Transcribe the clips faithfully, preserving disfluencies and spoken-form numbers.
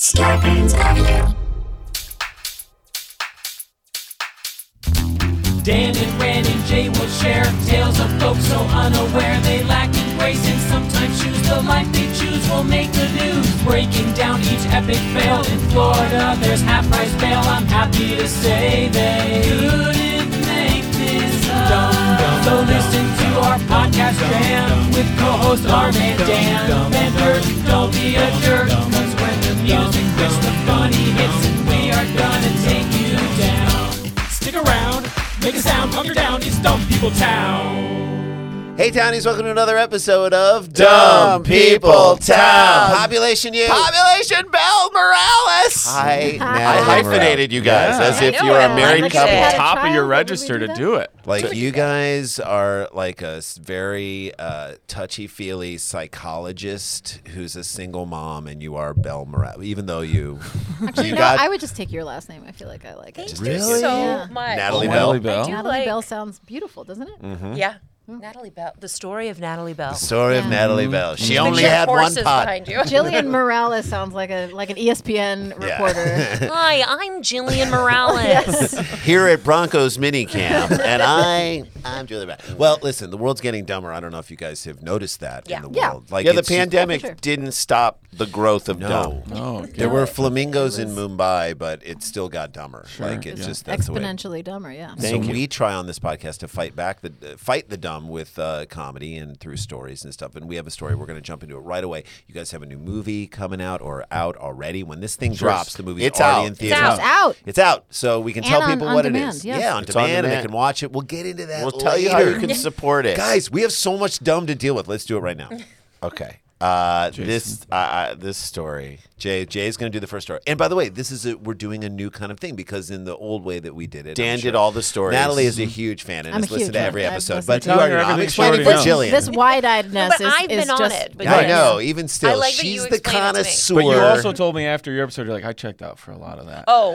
Scarpins Avenue. Dan and Ran and Jay will share tales of folks so unaware they lack in grace and sometimes choose the life they choose will make the news. Breaking down each epic fail in Florida, there's half price bail. I'm happy to say they couldn't make this up. So listen to our podcast jam with co-host Arm and Dan. Bender, don't be a jerk, cause when the music hits the funny hits and we are gonna take you down. Stick around. Make a sound, hunker down, it's Dumb People Town. Hey, Townies, welcome to another episode of Dumb People Town. Population you. Population Belle Morales. Hi, I hyphenated you guys Yeah. as if I you were know a it. married Like couple. you had a Top of child, your what would register we to do do it. Like, you guys are like a s- very uh, touchy-feely psychologist who's a single mom, and you are Belle Morales, even though you... Actually, you no, got I would just take your last name. I feel like I like it. Thank Really? you so Yeah. much. Natalie Natalie Bell. Bell. I do Natalie like- Bell sounds beautiful, doesn't it? Mm-hmm. Yeah. Natalie Bell. The story of Natalie Bell. The story of Yeah. Natalie Bell. She Picture only had one horses pot. behind you. Jillian Morales sounds like a like an E S P N Yeah. reporter. Hi, I'm Jillian Morales. Here at Broncos minicamp, and I, I'm Julie Bell. Well, listen, the world's getting dumber. I don't know if you guys have noticed that Yeah. in the Yeah. world. Like Yeah, the it's just- pandemic Yeah, for sure. didn't stop the growth of No. dumb. No, There were flamingos in Mumbai, but it still got dumber. Like it's Yeah. just that's the way. Exponentially dumber, yeah. So Thank you. we try on this podcast to fight back the uh, fight the dumb with uh, comedy and through stories and stuff. And we have a story. We're going to jump into it right away. You guys have a new movie coming out or out already. When this thing drops, the movie's It's already out. in It's theaters. out. It's out. It's out. So we can And tell on- people on what demand, it is. yes. Yeah, on It's on demand, and they demand. can watch it. We'll get into that. We'll tell you how you later. can support it. Guys, we have so much dumb to deal with. Let's do it right now. Okay. Uh, this uh, uh, this story. Jay, Jay's going to do the first story. And by the way, this is a, we're doing a new kind of thing because in the old way that we did it, Dan I'm did sure- all the stories. Natellie is a huge fan and I'm has a listened huge to every fan. I've episode. listened But to you it. already Tell know. her I'm everything explaining she for already Jillian. This wide-eyedness But is, I've is been on just it, but I yes. know. Even still, I like that she's you the explained it to me. connoisseur. But you also told me after your episode, you're like, I checked out for a lot of that. Oh,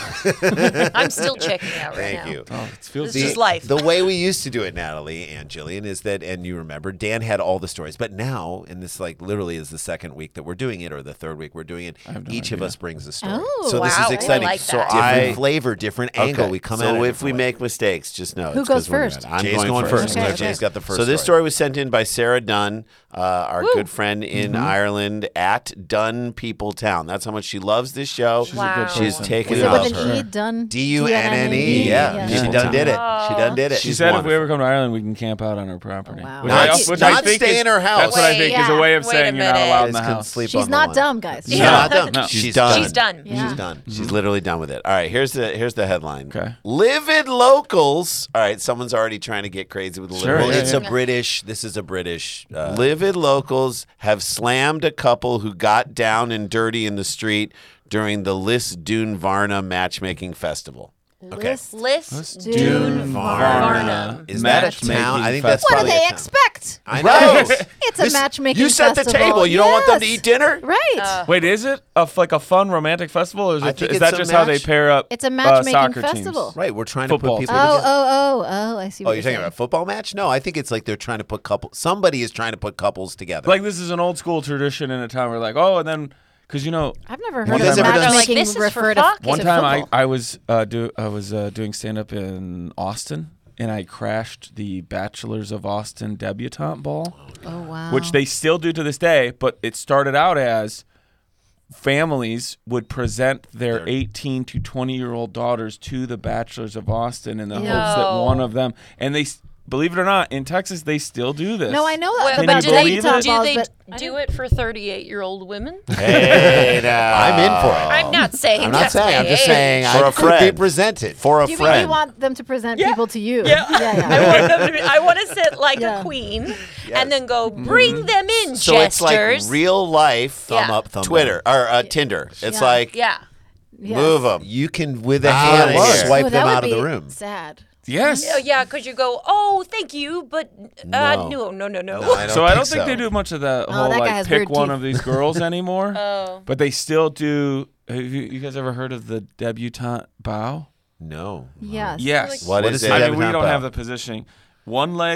God. I'm still checking out right Thank now. you. Oh, it feels This good. is life. The way we used to do it, Natalie and Jillian, is that, and you remember, Dan had all the stories. But now, and this like literally is the second week that we're doing it, or the third week we're doing it, have no each of idea. us brings a story. Oh, so this wow. is exciting. I like so that. different I- flavor, different angle. Okay. We come so at it. if we make mistakes, just know. Who it's goes 'cause we're first? good. I'm Jay's going, going first. Okay, So okay. Jay's got the first. So this story. story was sent in by Sarah Dunn, uh, our Woo. good friend in Mm-hmm. Ireland at Dunn People Town. That's how much she loves this show. She's a Wow. good She's person. taken Is it it off with her. an E done? D U N N E. Yeah, she Yeah. done did it. She done did it. She She's said if we wonderful. ever come to Ireland, we can camp out on her property. Oh, wow. Which Not- I, which I not think stay is, in her house. That's what I Wait, think is a yeah. way of Wait a saying you're not minute. allowed in Guys the can house. sleep She's on the not lawn. dumb, guys. She's Yeah. not dumb. No. She's, She's done. done. She's done. Yeah. She's done. She's literally done with it. All right, here's the here's the headline. Okay. Livid locals. All right, someone's already trying to get crazy with the Sure, livid Well, yeah, it's yeah. a British. This is a British. Uh, Livid locals have slammed a couple who got down and dirty in the street during the Lisdoonvarna matchmaking festival. Okay. List List Dune Dune Varna. Varnum. Is that a Matchmaking town? I think festival. that's What do probably they a town. expect? I Right. know. It's a This- matchmaking You set the festival. table. You don't want them to Yes. eat dinner? Right. Uh, Wait, is it a, f- like a fun romantic festival, or is, I it, think is it's that a just how they match- pair up? It's a uh, matchmaking soccer festival. teams? Right, we're trying Football to put people Oh, together. oh, oh, oh! I see. What Oh, you're talking about a football match? No, I think it's like they're trying to put couple. Somebody is trying to put couples together. Like this is an old school tradition in a town where like, oh, and then because you know, I've never You heard guys of ever done- matchmaking Like, this is for refer to fuck. one to time I, football. I was uh, do I was uh, doing stand up in Austin and I crashed the Bachelors of Austin debutante ball, Oh wow! which they still do to this day, but it started out as families would present their eighteen to twenty year old daughters to the Bachelors of Austin in the hopes that No. one of them, and they s- believe it or not, in Texas they still do this. No, I know Well, that. Can but you do they, believe do it? they but I do didn't- it for thirty-eight-year-old women? Hey, now. I'm in for it. I'm not saying I'm not that's saying. I'm my just age. saying. For I a could be friend. presented. For a Do you mean friend. you want them to present Yeah. people to you? Yeah. yeah, yeah. I want them to be, I want to sit like Yeah. a queen and then go bring them in, so jesters. it's like real life Thumb Yeah. up, thumb Twitter or uh, Tinder. It's Yeah. like yeah. Yes. move them. You can, with a Out hand, of here. swipe Oh, that them would out of the be room. Sad. Yes. Oh, yeah, because you go, oh, thank you, but uh, No. no, no, no, no. No, I don't so I don't think think they so. do much of that Oh, whole that guy like has pick weird one teeth. of these girls anymore. Oh. But they still do. Have you, you guys ever heard of the debutante bow? No. Yes. Yes. What What is is it? it? I mean, we Debutante don't bow. have the positioning. One leg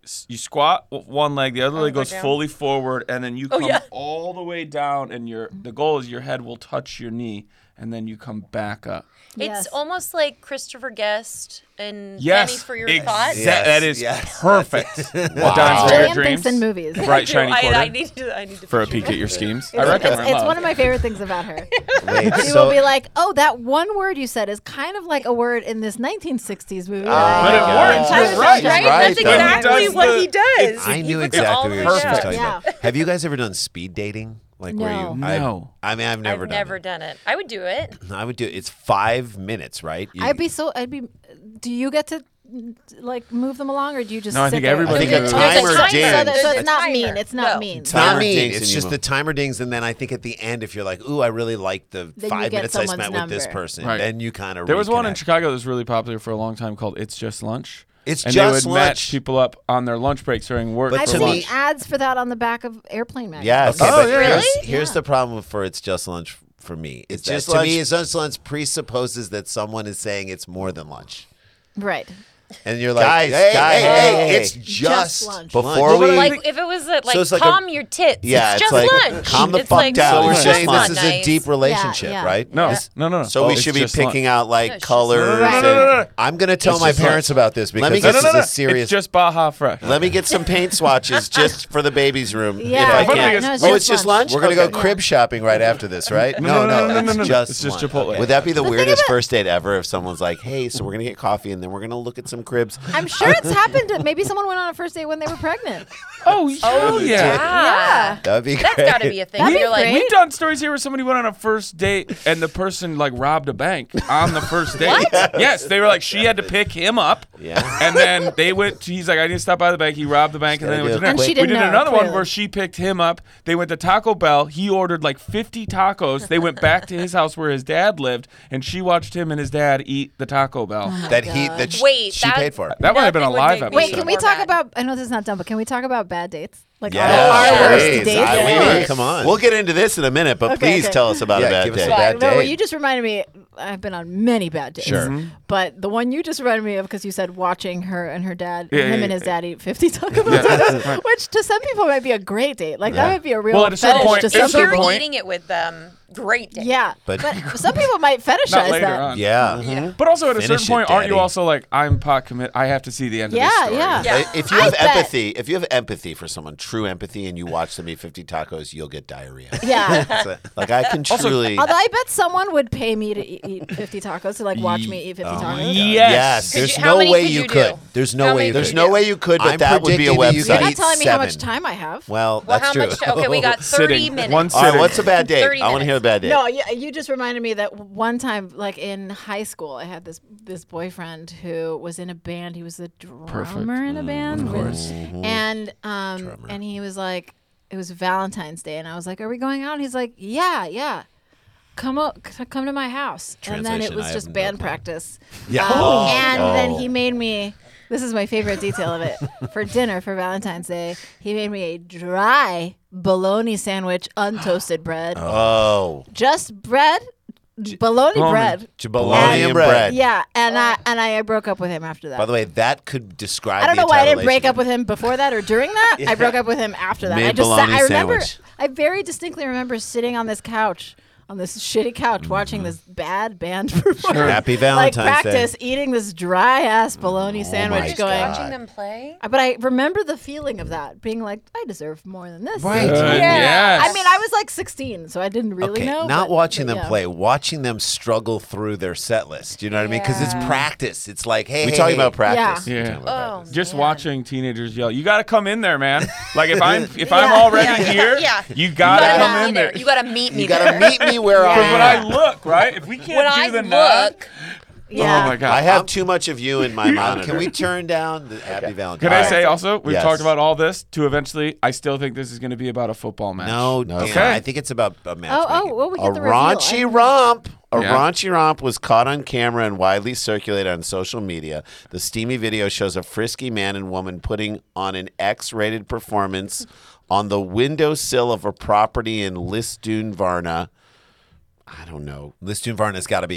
s- you squat with one leg, the other leg go goes down. fully forward, and then you Oh, come yeah. all the way down. And your the goal is your head will touch your knee, and then you come back up. Yes. It's almost like Christopher Guest and Yes, Pennies for Your exa- Thoughts. Yes, that is yes. perfect. Wow. Dimes for your Julian dreams. thinks in movies. Bright shiny I, quarter I need to. I need to for a picture peek at it. your schemes. I It's, reckon it's, we're in it's love. one of my favorite things about her. Wait, She so will be like, "Oh, that one word you said is kind of like a word in this nineteen sixties movie." But it works. Time You're and right. time Right? again. Right, That's though. exactly Does what the- he does. I He knew puts it all exactly the what way she was down. talking Yeah. about. Have you guys ever done speed dating? Like where No. you? I- No. I mean, I've never I've done never it. done it. I would do it. I would do it. It's five minutes, right? You- I'd be so. I'd be. Do you get to like move them along, or do you just? No, I sit think there? everybody I think gets a to- There's timer a timer. dings. So, that, so There's it's a not timer. mean. It's not No. mean. It's not Timer mean. dings It's and just you the move. timer dings, and then I think at the end, if you're like, "Ooh, I really like the Then you five get minutes I someone's spent with this number. person," Right. then you kind of There was one in Chicago that was really popular for a long time called "It's Just Lunch." It's and just they would lunch. match people up on their lunch breaks during work But I've for to seen me- lunch. ads for that on the back of airplane magazines. Yes. Okay, Oh, but yeah. here's, Really? here's Yeah. the problem for it's just lunch for me. It's It's that just to me, lunch. it's just lunch presupposes that someone is saying it's more than lunch, Right. and you're like, Guys, hey, guys, hey, hey, hey, hey. it's just, lunch. Before lunch. we- Like if it was a, like, So it's like a- calm your tits. Yeah, it's it's just like, lunch. calm the it's fuck like, down. So we're It's saying just this not is a nice. deep relationship, yeah. right? No, This- no, no, no. So we It's should be just picking lunch. out like it's just colors. Right. and- No, no, no, no. I'm gonna tell It's my just parents lunch. about this because Let me this get- No, no, no. is a serious. It's just Baja Fresh. Let me get some paint swatches just for the baby's room. Yeah, if I yeah. can. No, it's oh, just it's just lunch. lunch. We're gonna Okay. go crib shopping right after this, right? No, no, no, no, no, it's no, no. just It's just lunch. Chipotle. Okay. Would that be the thing weirdest about- first date ever if someone's like, hey, so we're going to get coffee and then we're going to look at some cribs? I'm sure it's happened. To, maybe someone went on a first date when they were pregnant. Oh, oh yeah. Yeah. That would be That's great. got to be a thing. That'd be You're like, great. We've done stories here where somebody went on a first date and the person like robbed a bank on the first date. Yes, they were like she had to pick him up. Yeah. And then they went. To, he's like, I need to stop by the bank. He robbed the bank, and then they gotta went to do a dinner. quick- And she we didn't did know, another one clearly. where she picked him up. They went to Taco Bell. He ordered like fifty tacos. They went back to his house where his dad lived, and she watched him and his dad eat the Taco Bell. that he that sh- Wait, she that- paid for. That would have been a Nothing would live make me episode. Wait, can we more talk mad. about? I know this is not dumb, but can we talk about bad dates? Like Yeah, our sure. worst Please. dates. I mean, mean, come on. We'll get into this in a minute, but Okay, please okay. tell us about Yeah, a bad give us a day. bad no, date. you just reminded me. I've been on many bad dates. Sure. Mm-hmm. But the one you just reminded me of because you said watching her and her dad, Yeah, him yeah, and his yeah. dad eat fifty Taco Bell, right. which to some people might be a great date. Like that Yeah. might be a real Well, at a certain fetish point- to at some a if certain you're people. point- eating it with them, great day. Yeah, But- but, some people might Not fetishize later that. on. Yeah. But also at a Finish certain point, it, aren't you Daddy. also like, I'm pot commit. I have to see the end Yeah, of this story. yeah. Yeah. If you I have bet- empathy, if you have empathy for someone, true empathy, and you watch them eat fifty tacos, you'll get diarrhea. Yeah. That's it. Like I can Also- truly. Although I bet someone would pay me to eat, eat fifty tacos to like watch me eat fifty tacos. Yes. Yes, Could there's you- how no many way could you you could. do? There's no How way. many you There's could. no way you could, but I'm that would be a predicting that you website. could You're not eat telling me how much seven. time I have. Well, Well, that's how true. much? Okay, we got thirty Sitting. minutes. One All right, sitting. what's a bad date? thirty I want to hear a bad date. No, you, you just reminded me that one time, like in high school, I had this this boyfriend who was in a band. He was the drummer Perfect. in a band, of course. and um, and he was like, it was Valentine's Day, and I was like, "Are we going out?" And he's like, "Yeah, yeah." Come up, come to my house, and then it Translation, was I just have no band clue. practice. Yeah. Um, Oh. and then Oh. he made me. This is my favorite detail of it. For dinner for Valentine's Day, he made me a dry bologna sandwich, untoasted bread, Oh, just bread, bologna Bologna. bread. Bologna and bread. bread. Yeah, and I and I broke up with him after that. By the way, that could describe. I don't the know why I entire didn't break up relationship. with him before that or during that. I broke up with him after that. I Made just sat, bologna I remember. sandwich. I very distinctly remember sitting on this couch. On this shitty couch, watching this bad band perform. Happy like Valentine's practice, Day. eating this dry ass bologna sandwich, my Just going. God. watching them play. Uh, But I remember the feeling of that, being like, I deserve more than this. Right. Good, Yeah. yes. I mean, I was like sixteen, so I didn't really Okay, know. not but- watching but them yeah. play, watching them struggle through their set list. You know what I mean? Because it's Yeah. practice. It's like, hey, we hey, talking hey. about practice. Yeah. We're talking about Oh, practice. Just man. watching teenagers yell, "You got to come in there, man!" Like if I'm if I'm Yeah. already Yeah. here, Yeah. you You gotta gotta come meet in me there. there. You gotta meet me You there. gotta meet me where Because I when am. I look, right, if we can't When do I the nod, look, Yeah. oh my god, I have too much of you in my Um, monitor. can we turn down the Happy Valentine's? Can I All say right. also, we've Yes. talked about all this to eventually, I still think this is going to be about a football match. No, No, no. it's not. I think it's about a match. Oh, oh, well, we A get the reveal. raunchy I- romp. A Yeah. raunchy romp was caught on camera and widely circulated on social media. The steamy video shows a frisky man and woman putting on an X-rated performance on the windowsill of a property in Lisdoonvarna. I don't know. Lisdoonvarna's got to be in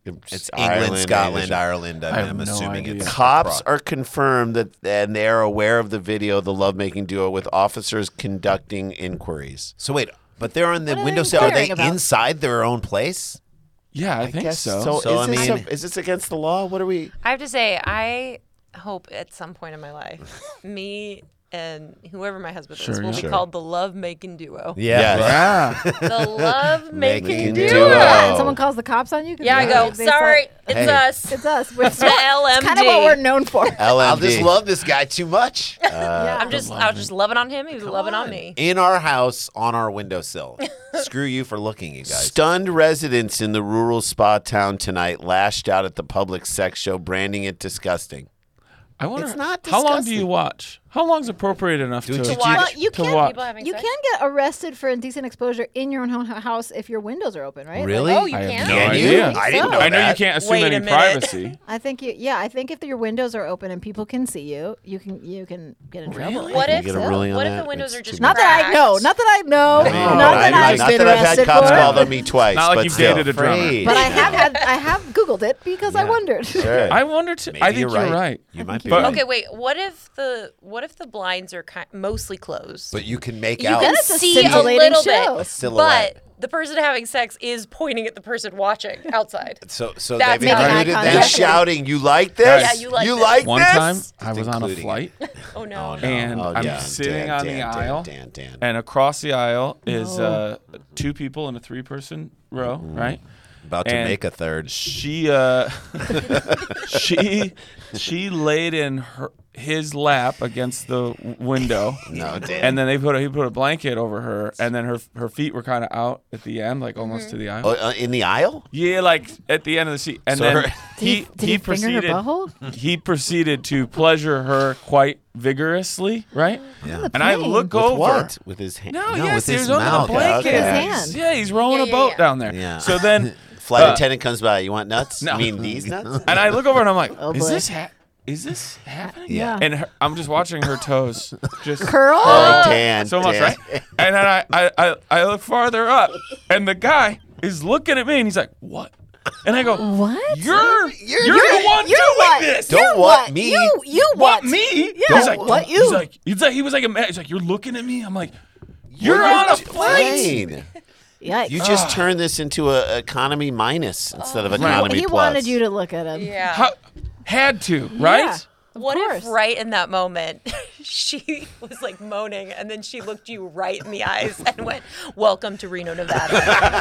It's Ireland, England, Scotland, Asia. Ireland. I'm, I have I'm no assuming idea. it's Cops abroad. are confirmed that, and they are aware of the video of the lovemaking duo with officers conducting inquiries. So wait, but they're on the What are they windowsill. Are they inquiring about? inside their own place? Yeah, I, think guess so. So, is, I this mean- a- is this against the law? What are we? I have to say, I hope at some point in my life, me and whoever my husband is Sure, will yeah. be Sure. called the love making duo. Yeah. Yeah. The love making Making duo. duo. Yeah, and someone calls the cops on you. 'cause Yeah, I they- go. they Sorry, say- it's Hey. us. It's us. We're The L M D. It's kind of what we're known for. L M I'll D. just love this guy too much. yeah. I'm just, I was just loving on him. He was loving on me. In our house, on our windowsill. Screw you for looking, you guys. Stunned residents in the rural spa town tonight lashed out at the public sex show, branding it disgusting. I wonder. It's not how long do disgusting. you watch? How long's appropriate enough Dude, to, did To watch Well, you to can watch? people having you sex. can get arrested for indecent exposure in your own ho- house if your windows are open, right? Really? Oh, you I have can? no Can you? idea. I didn't So. know I know that. you can't assume Wait a any minute. privacy. I think you. Yeah, I think if your windows are open and people can see you, you can you can get in trouble. Really? What Can if? you get a ruling on What if that? the windows It's are just too Not that I know. cracked? Not that I know. I mean, not but that I- I've not been that I've had arrested cops for. called on me twice. Not like but you've still. dated a drummer. Afraid. But I have had. I have Googled it because I Yeah. wondered. Sure. I wonder. To, Maybe I think you're you're right. right. You might be But- right. Okay, wait. What if the what if the blinds are ki- mostly closed? But you can make you out. can Then it's a see a scintillating little show. bit, A silhouette. but the person having sex is pointing at the person watching outside. So, so That's they've making eye included contact. And that. shouting, "You like this? Guys, Yeah, you like you this." like One this?" time, I was on a including flight, Oh no! and Oh, I'm Dan, sitting Dan, on Dan, the Dan, aisle, Dan, Dan. and across the aisle is No. uh, two people in a three-person row, right? About to And- make a third. She uh she she laid in her his lap against the w- window. No, Dan. And then they put a, he put a blanket over her, and then her her feet were kind of out at the end, like almost to the aisle. Oh, uh, in the aisle? Yeah, like at the end of the seat. And So then her- Did he he, did he, finger her proceeded butthole? he proceeded to pleasure her quite vigorously, right? Yeah. And I plane. look With over. what? With his hand? No, No, yes, with he his was under mouth. the blanket. Okay. His hand. Yeah, he's rowing Yeah, a yeah, boat yeah. down there. Yeah. So then, Flight Uh, attendant comes by. You want nuts? No. I mean these nuts? and I look over and I'm like, Oh, is boy. this ha- is this happening? Yeah. And her, I'm just watching her toes just Curl? Oh, Dan, so much, Dan. right? And then I, I, I, I look farther up, and the guy is looking at me, and he's like, "What?" And I go, What? You're you're, you're- the one you're doing what? this. Don't You what what? me. You, you What what? me? Yeah, He's like, what He's you? like, he's like, he was like, a man. He's like, you're looking at me. I'm like, you're on a plane. Plane. Yikes. You just turned this into a economy minus instead of he, economy he plus. wanted you to look at him. Yeah. How, had to, right? Yeah. Of What course. if right in that moment she was like moaning and then she looked you right in the eyes and went, "Welcome to Reno, Nevada."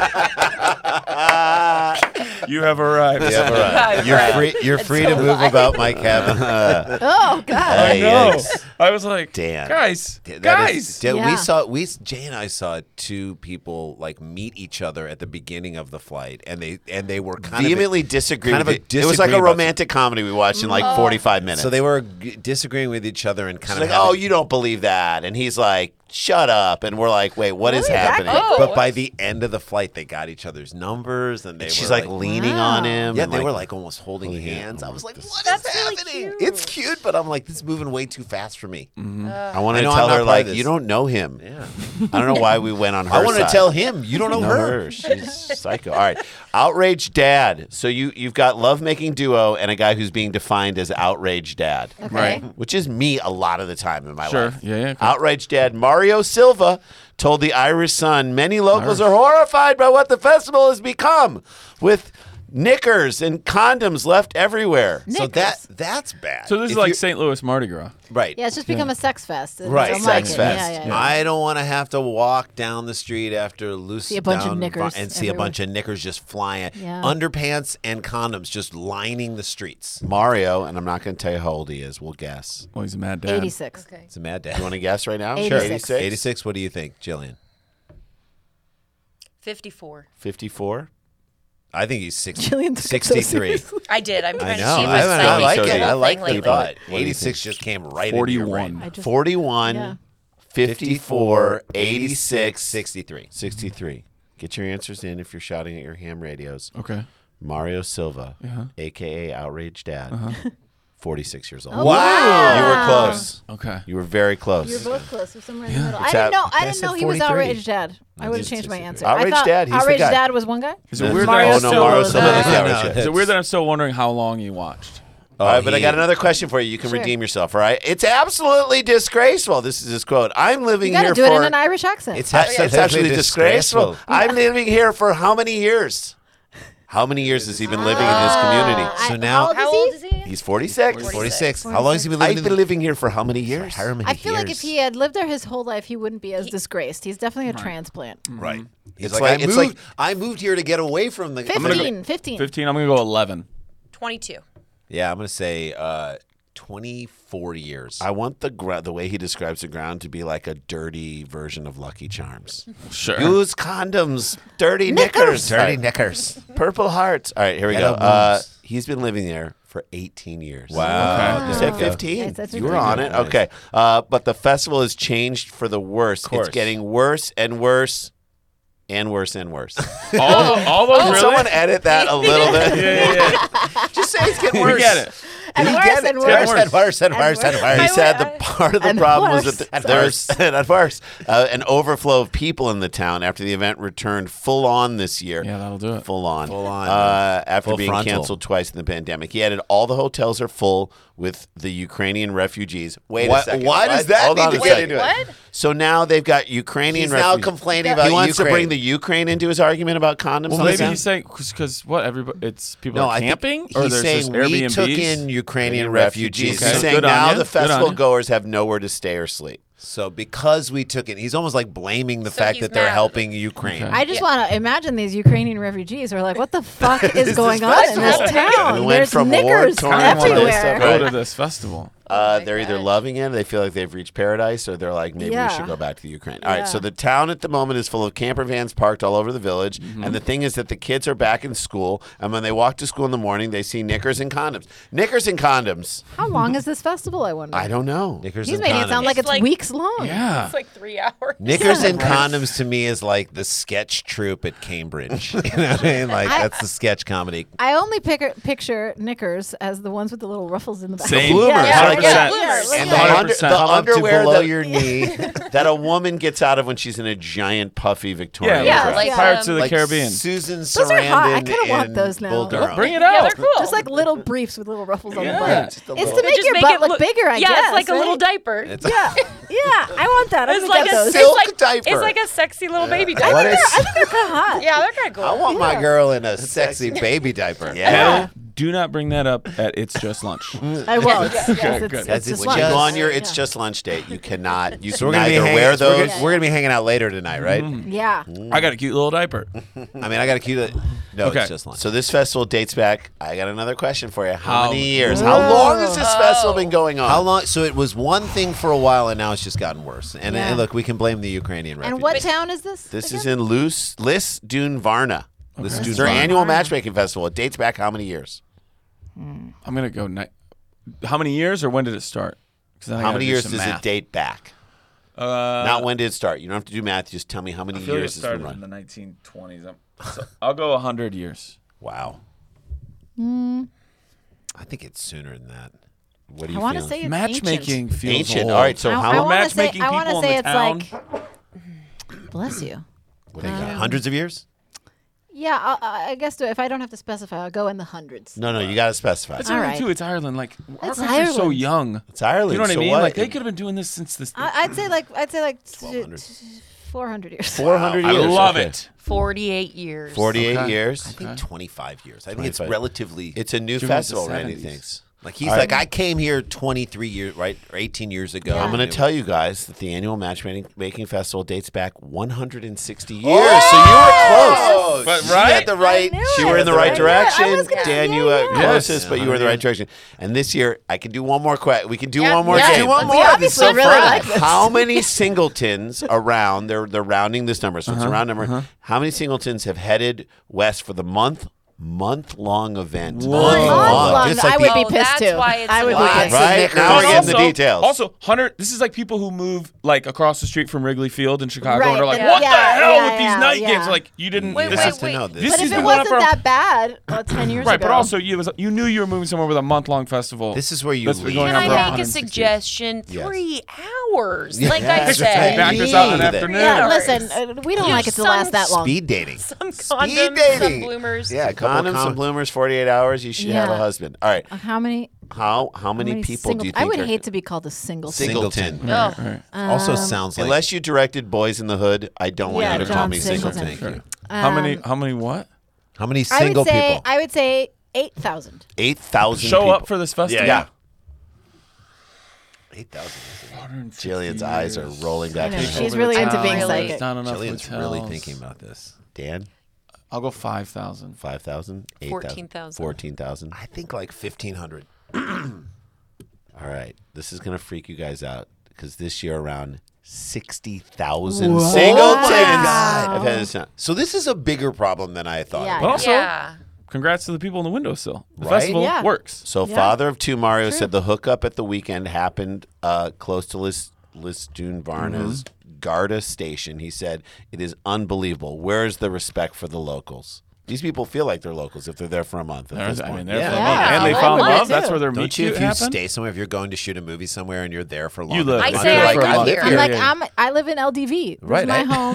You have arrived. Yeah, all right. Right, You're right. free. You're It's free so to move light. about my cabin. Oh God. I Hey, know. yikes. I was like, Dan. guys, That is- guys. Dude, Yeah. we saw we Jay and I saw two people like meet each other at the beginning of the flight, and they and they were kind Vehemently of disagreed. kind of with a it. It was like disagree a about romantic comedy we watched in like forty-five minutes. so they were g- disagreeing with each other and kind She's of like, having- "Oh, you don't believe that," and he's like, "Shut up!" And we're like, "Wait, what is Really? That happening?" quick? But by the end of the flight, they got each other's numbers, and they She's were like, leaning Wow. on him. yeah, and they were like almost holding holding hands. hands. I was like, This- what is That's really happening? cute. It's cute, but I'm like, this is moving way too fast for me. I wanted I to know tell I'm not her part of like, this. "You don't know him." Yeah. I don't know why we went on her. I want to side. tell him, you don't know know her. her. She's psycho. All right, outraged dad. So you you've got lovemaking duo and a guy who's being defined as outraged dad, Okay. Right. which is me a lot of the time in my Sure. life. Yeah, yeah. okay. Outraged dad Mario Silva told the Irish Sun many locals are horrified by what the festival has become, with knickers and condoms left everywhere. So that that's bad. So this is If like you- Saint Louis Mardi Gras. right. Yeah, it's just become a sex fest. and Right, I don't sex like it. fest. Yeah, yeah, yeah. I don't want to have to walk down the street after loose See a bunch of down knickers and see a everywhere. bunch of knickers just flying, Yeah. underpants and condoms just lining the streets. Mario, and I'm not going to tell you how old he is. We'll guess. Oh, he's a mad dad. eighty-six. Okay. It's a mad You day. want to guess right now? Sure. eighty-six. eighty-six. What do you think, Jillian? fifty-four. fifty-four. I think he's six, Jillian took it so sixty-three. seriously. I did. I'm I trying know. to see if I, it's I, I like so it. deep. I like the lately. thought. What do you eighty-six just came right into your forty-one. brain. I just, forty-one, Yeah. fifty-four, eighty-six, sixty-three. sixty-three. Get your answers in if you're shouting at your ham radios. Okay. Mario Silva, Uh-huh. a k a. Outraged Dad, forty-six years old. Oh, Wow. You were close. Okay. You were very close. You're both close. We're somewhere in the middle. I It's didn't at- know. I I didn't said know he was forty-three. outraged dad. I would have changed my answer. Outraged I thought Dad, he's the outraged guy. dad was one guy. Is it weird Mario that I'm Oh, no, still, Still Mario was still that. is No, outraged no, dad. is it weird that I'm still wondering how long you watched? All right, but I he- got another question for you. You can Sure. redeem yourself, all right? It's absolutely disgraceful. This is his quote. I'm living You got here to do for... it in an Irish accent. It's I- it's actually disgraceful. disgraceful. I'm living here for how many years? How many years has he been living in this community? Uh, So I- now- how How old old is is he? he? He's forty-six. forty-six. How long has he been living I've in been the living here for how many years? How many I feel like years? if he had lived there his whole life, he wouldn't be as disgraced. He's definitely a transplant. Right. He's It's like, like- I it's moved. like- I moved here to get away from the. I'm gonna go- fifteen, fifteen. fifteen. I'm gonna go eleven. twenty-two. yeah, I'm gonna say uh, twenty-four years. I want the gr- the way he describes the ground to be like a dirty version of Lucky Charms. Sure. Use condoms, dirty knickers, Dirty knickers. purple hearts. All right, here we Ghetto go. Uh, moves. he's been living there for eighteen years. Wow. You There said we go. fifteen. Yeah, I said You were fifteen. on it. Nice. Okay. Uh, but the festival has changed for the worse. course. It's getting worse and worse and worse and worse. all, all those Can really? someone edit that a little bit? yeah, yeah, yeah. Just say it's getting We worse. get it. And You worse get it. and Worse worse. and worse and worse and He worse. said the part of the And problem was worse. that And the, there's and at first uh, an overflow of people in the town after the event returned full on this year. Yeah, that'll do it. Full on. Full on, Uh, after Full being frontal. canceled twice in the pandemic. He added all the hotels are full with the Ukrainian refugees. Wait Why- a second. why does What? that Hold need on to a get second. into it? What? So now they've got Ukrainian He's now refugees. complaining he about wants to Ukraine. bring the Ukraine into his argument about condoms. Well, on maybe the he's saying because what everybody it's people No, are I think camping or he's there's saying just we Airbnbs. took in Ukrainian refugees. refugees. Okay. He's saying Good on now you. the Good on festival you. goers have nowhere to stay or sleep. So because we took it, he's almost like blaming the So fact he's that they're mad. helping Ukraine. Okay. I just want to imagine these Ukrainian refugees who are like, what the fuck is this going on in this festival? town? We went There's from knickers war-torn I want to everywhere. go Right. to this festival. Uh, my they're either gosh. loving it, they feel like they've reached paradise, or they're like, maybe Yeah. we should go back to the Ukraine. All right, Yeah. so the town at the moment is full of camper vans parked all over the village. Mm-hmm. And the thing is that the kids are back in school, and when they walk to school in the morning, they see knickers and condoms. Knickers and condoms. How long is this festival, I wonder? I don't know. Knickers He's and making it sound condoms. like It's it's like- weeks long. Yeah. It's like three hours. Knickers and Right. condoms to me is like the sketch troupe at Cambridge. You know what I mean? Like I- that's the sketch comedy. I only pick, picture knickers as the ones with the little ruffles in the back. Same. bloomers, Yeah, yeah, one hundred percent. yeah, bloomers. And The, the, one hundred under, percent. the come up to underwear below that, your knee. that a woman gets out of when she's in a giant puffy Victorian Yeah, Yeah, dress. like, Yeah. Pirates of the um, like Caribbean. Susan Those are Sarandon hot. I kinda want in those now. Bull Durham. Bring it Yeah, out. they're cool. Just like little briefs with little ruffles on Yeah. the butt. Yeah, It's just a to little- make Just your make butt it look look- bigger, I yeah, guess. it's like a little right? diaper. It's Yeah, yeah, I want that. I'm It's gonna like get a those. silk it's like, diaper. It's like a sexy little baby diaper. What is? I think they're kind of hot. Yeah, they're kind of cool. I want my Yeah. girl in a sexy baby diaper. Yeah. Heather, do not bring that up at It's Just Lunch. I won't. Yes, Okay, it's, good. it's That's just it. When you lunch. go on your It's Yeah. Just Lunch date, you cannot, you So can we're gonna be neither hanging, wear so we're those. gonna, we're gonna be hanging out later tonight, right? Yeah. I got a cute little diaper. I mean, I got to cue it. No, Okay. it's just lunch. So this festival dates back. I got another question for you. How, How- many years? How long has this festival been going on? How long? So it was one thing for a while, and now it's just gotten worse. And, Yeah. and look, we can blame the Ukrainian refugees. And what town is this? This again? is in Lus, Lis Dun Varna. This It's dude's their fine. annual matchmaking festival. It dates back how many years? I'm gonna go. Ni- How many years or when did it start? 'Cause then I How gotta many do years some does math. it date back? Uh, Not when did it start. You don't have to do math. Just tell me how many I feel like it years it's been started in run. the nineteen twenties. I'm- So I'll go one hundred years. Wow. I think it's sooner than that. What do you I want to feel? say it's Matchmaking ancient. feels Ancient. old. All right. So I, how I long? wanna say, matchmaking I wanna people in say the it's town? like. Bless you. What do you got? Hundreds of years? Yeah, I, I I guess if I don't have to specify, I'll go in the hundreds. No, no, you got to specify. It's All Ireland right. too. It's Ireland. Like our It's country's so Ireland. young. It's Ireland. You know what so I mean? What? Like they could have been doing this since this. I, I'd say like I'd say like twelve hundred. four hundred years. four hundred I years. love Okay. it. forty-eight years. forty-eight Okay. years. I think Okay. twenty-five years. I think it's twenty-five. relatively. It's a new June was the festival, Randy seventies. thinks. like he's All right. like, I came here twenty-three years, right, or eighteen years ago. Yeah. I'm going And to it tell you guys that the annual matchmaking making festival dates back one hundred sixty years. So you were close. But She right? had the right. I knew She You it. were in the I right knew it. I direction. was gonna- Dan, yeah, you were yeah. closest, Yes. but you were in the right direction. And this year, I can do one more question. We can do Yeah, one more yeah. game. Do one We more. obviously It's so really fun. like this. How many singletons around? They're they're rounding this number, so it's a round number. How many singletons have headed west for the month month-long event. Whoa. Month Oh, long. just like I would the- be pissed Oh, too. that's why it's I would be Wow. pissed. Right? Now we're But getting the also- details. Also, Hunter, this is like people who move like across the street from Wrigley Field in Chicago Right, and are like, and- "What yeah, the hell yeah, with these yeah, night yeah. games?" Like, you didn't. Wait, this wait, is, to know this. This But if is it going wasn't on for- that bad, well, ten years right, ago. but also you was you knew you were moving somewhere with a month long festival. This is where you That's been leave. going Can on I for make a one hundred sixty suggestion? Yes. Three hours, Yeah. like I Yes. said. Back this out in the Leave it. afternoon. yeah, hours. listen, uh, we don't You like it to some last that long. Speed dating. Some Speed condoms, dating. some bloomers. Yeah, a couple Condoms of and bloomers, forty-eight hours. You should have a Yeah. husband. All right. Uh, How many? How how many, how many people single- do you think I would are- hate to be called a single. Singleton. Oh. Also sounds like Unless you directed Boys in the Hood, I don't want Yeah, you to call John me Singleton. Singleton. Thank you. How many? Um, How many? What? How many I single would say people? I would say eight thousand. Eight thousand. Show people. up for this festival. Yeah. Eight thousand. Jillian's eyes are rolling back. I know, in her she's head. really into being Really? psychic. Not enough Jillian's hotels. really thinking about this. Dan, I'll go five thousand. five thousand, eight fourteen thousand. fourteen thousand. I think like fifteen hundred. All right, this is gonna freak you guys out because this year around sixty thousand singletons. Wow. I've had this. So this is a bigger problem than I thought. Yeah. But also, Yeah. congrats to the people in the windowsill. The Right? festival Yeah. works. So, Yeah. father of two, Mario said the hookup at the weekend happened uh, close to Lis Lisdoon Varna's Garda station. He said, "It is unbelievable. Where is the respect for the locals? These people feel like they're locals if they're there for a month. At There's- this I point. mean, they're Yeah. for a Yeah. month. and they I found would love. too. That's where their Don't meet you, cute if you happened. stay somewhere, if you're going to shoot a movie somewhere and you're there for long, You live. I I'm say there I for a live month. here. I'm Yeah, like yeah, yeah. I'm. I live in L D V. This Right, is my I- home.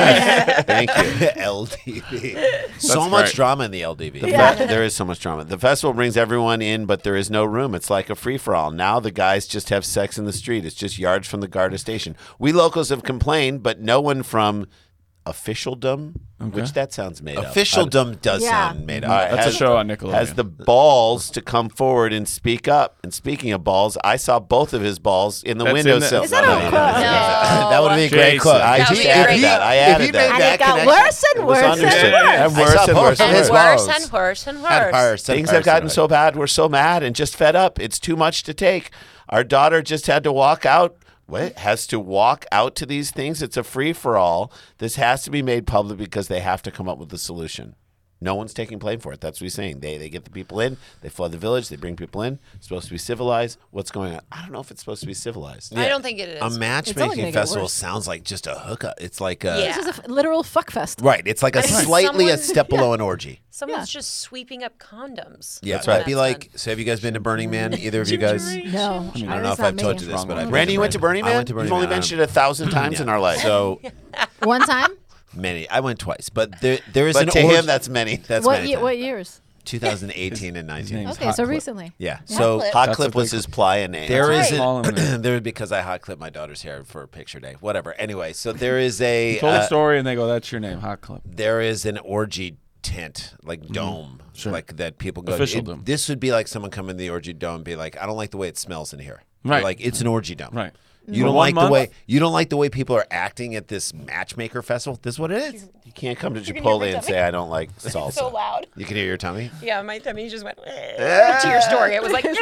Thank you. L D V. So That's much right. drama in the L D V. The Yeah. fe- there is so much drama. The festival brings everyone in, but there is no room. It's like a free for all. Now the guys just have sex in the street. It's just yards from the Garda station. We locals have complained, but no one from officialdom, which that sounds made up. Officialdom does Yeah. sound made up. All right, That's has- a show on Nickelodeon. Has the balls to come forward and speak up. And speaking of balls, I saw both of his balls in the That's in windowsill. the- Is that a quote? that would be a great Jason. quote. I That just would be added great. that. I If added he that. made And that it got connection, worse and It was worse. understood. And worse. And I worse saw and both worse of And his and worse. worse balls. and worse and Had worse. hers, had Things hers, have gotten right. so bad. We're so mad and just fed up. It's too much to take. Our daughter just had to walk out. What? Has to walk out to these things. It's a free for all. This has to be made public because they have to come up with a solution. No one's taking blame for it. That's what he's saying. They they get the people in. They flood the village. They bring people in. It's supposed to be civilized. What's going on? I don't know if it's supposed to be civilized. I don't think it is. A only matchmaking gonna get festival worse. sounds like just a hookup. It's like a Yeah. This is a f- literal fuck fest. right. It's like a I think slightly a someone- step below an orgy. Someone's Yeah. just sweeping up condoms. Yeah, That's that'd right. be like. So have you guys been to Burning Man? Either of you guys? No, I don't know if I've told you this, but I've Randy, you went to Burning Man? I went to Burning You've only Man. mentioned it a thousand times in our life. So one time. many. I went twice, but there there is but an to orgy- him, that's many. that's What many ye- times. what years? twenty eighteen and nineteen. name's Okay, Hot so Clip. recently. Yeah. Hot So Clip. Hot That's Clip a was big- his playa name. there That's is right. Call him an that. there because I hot clipped my daughter's hair for picture day. Whatever. Anyway, so there is a Told a uh, story and they go, "That's your name, Hot Clip." there is an orgy tent, like dome, Mm-hmm. Sure. like that people go. Official it- dome. This would be like someone coming to the orgy dome and be like, "I don't like the way it smells in here." You're Right. like it's an orgy dome. Right. You For don't one like the month? way you don't like the way people are acting at this matchmaker festival. This is what it is. You can't come to can hear Chipotle my and tummy. say I don't like salsa. So loud. You can hear your tummy. Yeah, my tummy just went "Eh," to your story. It was like,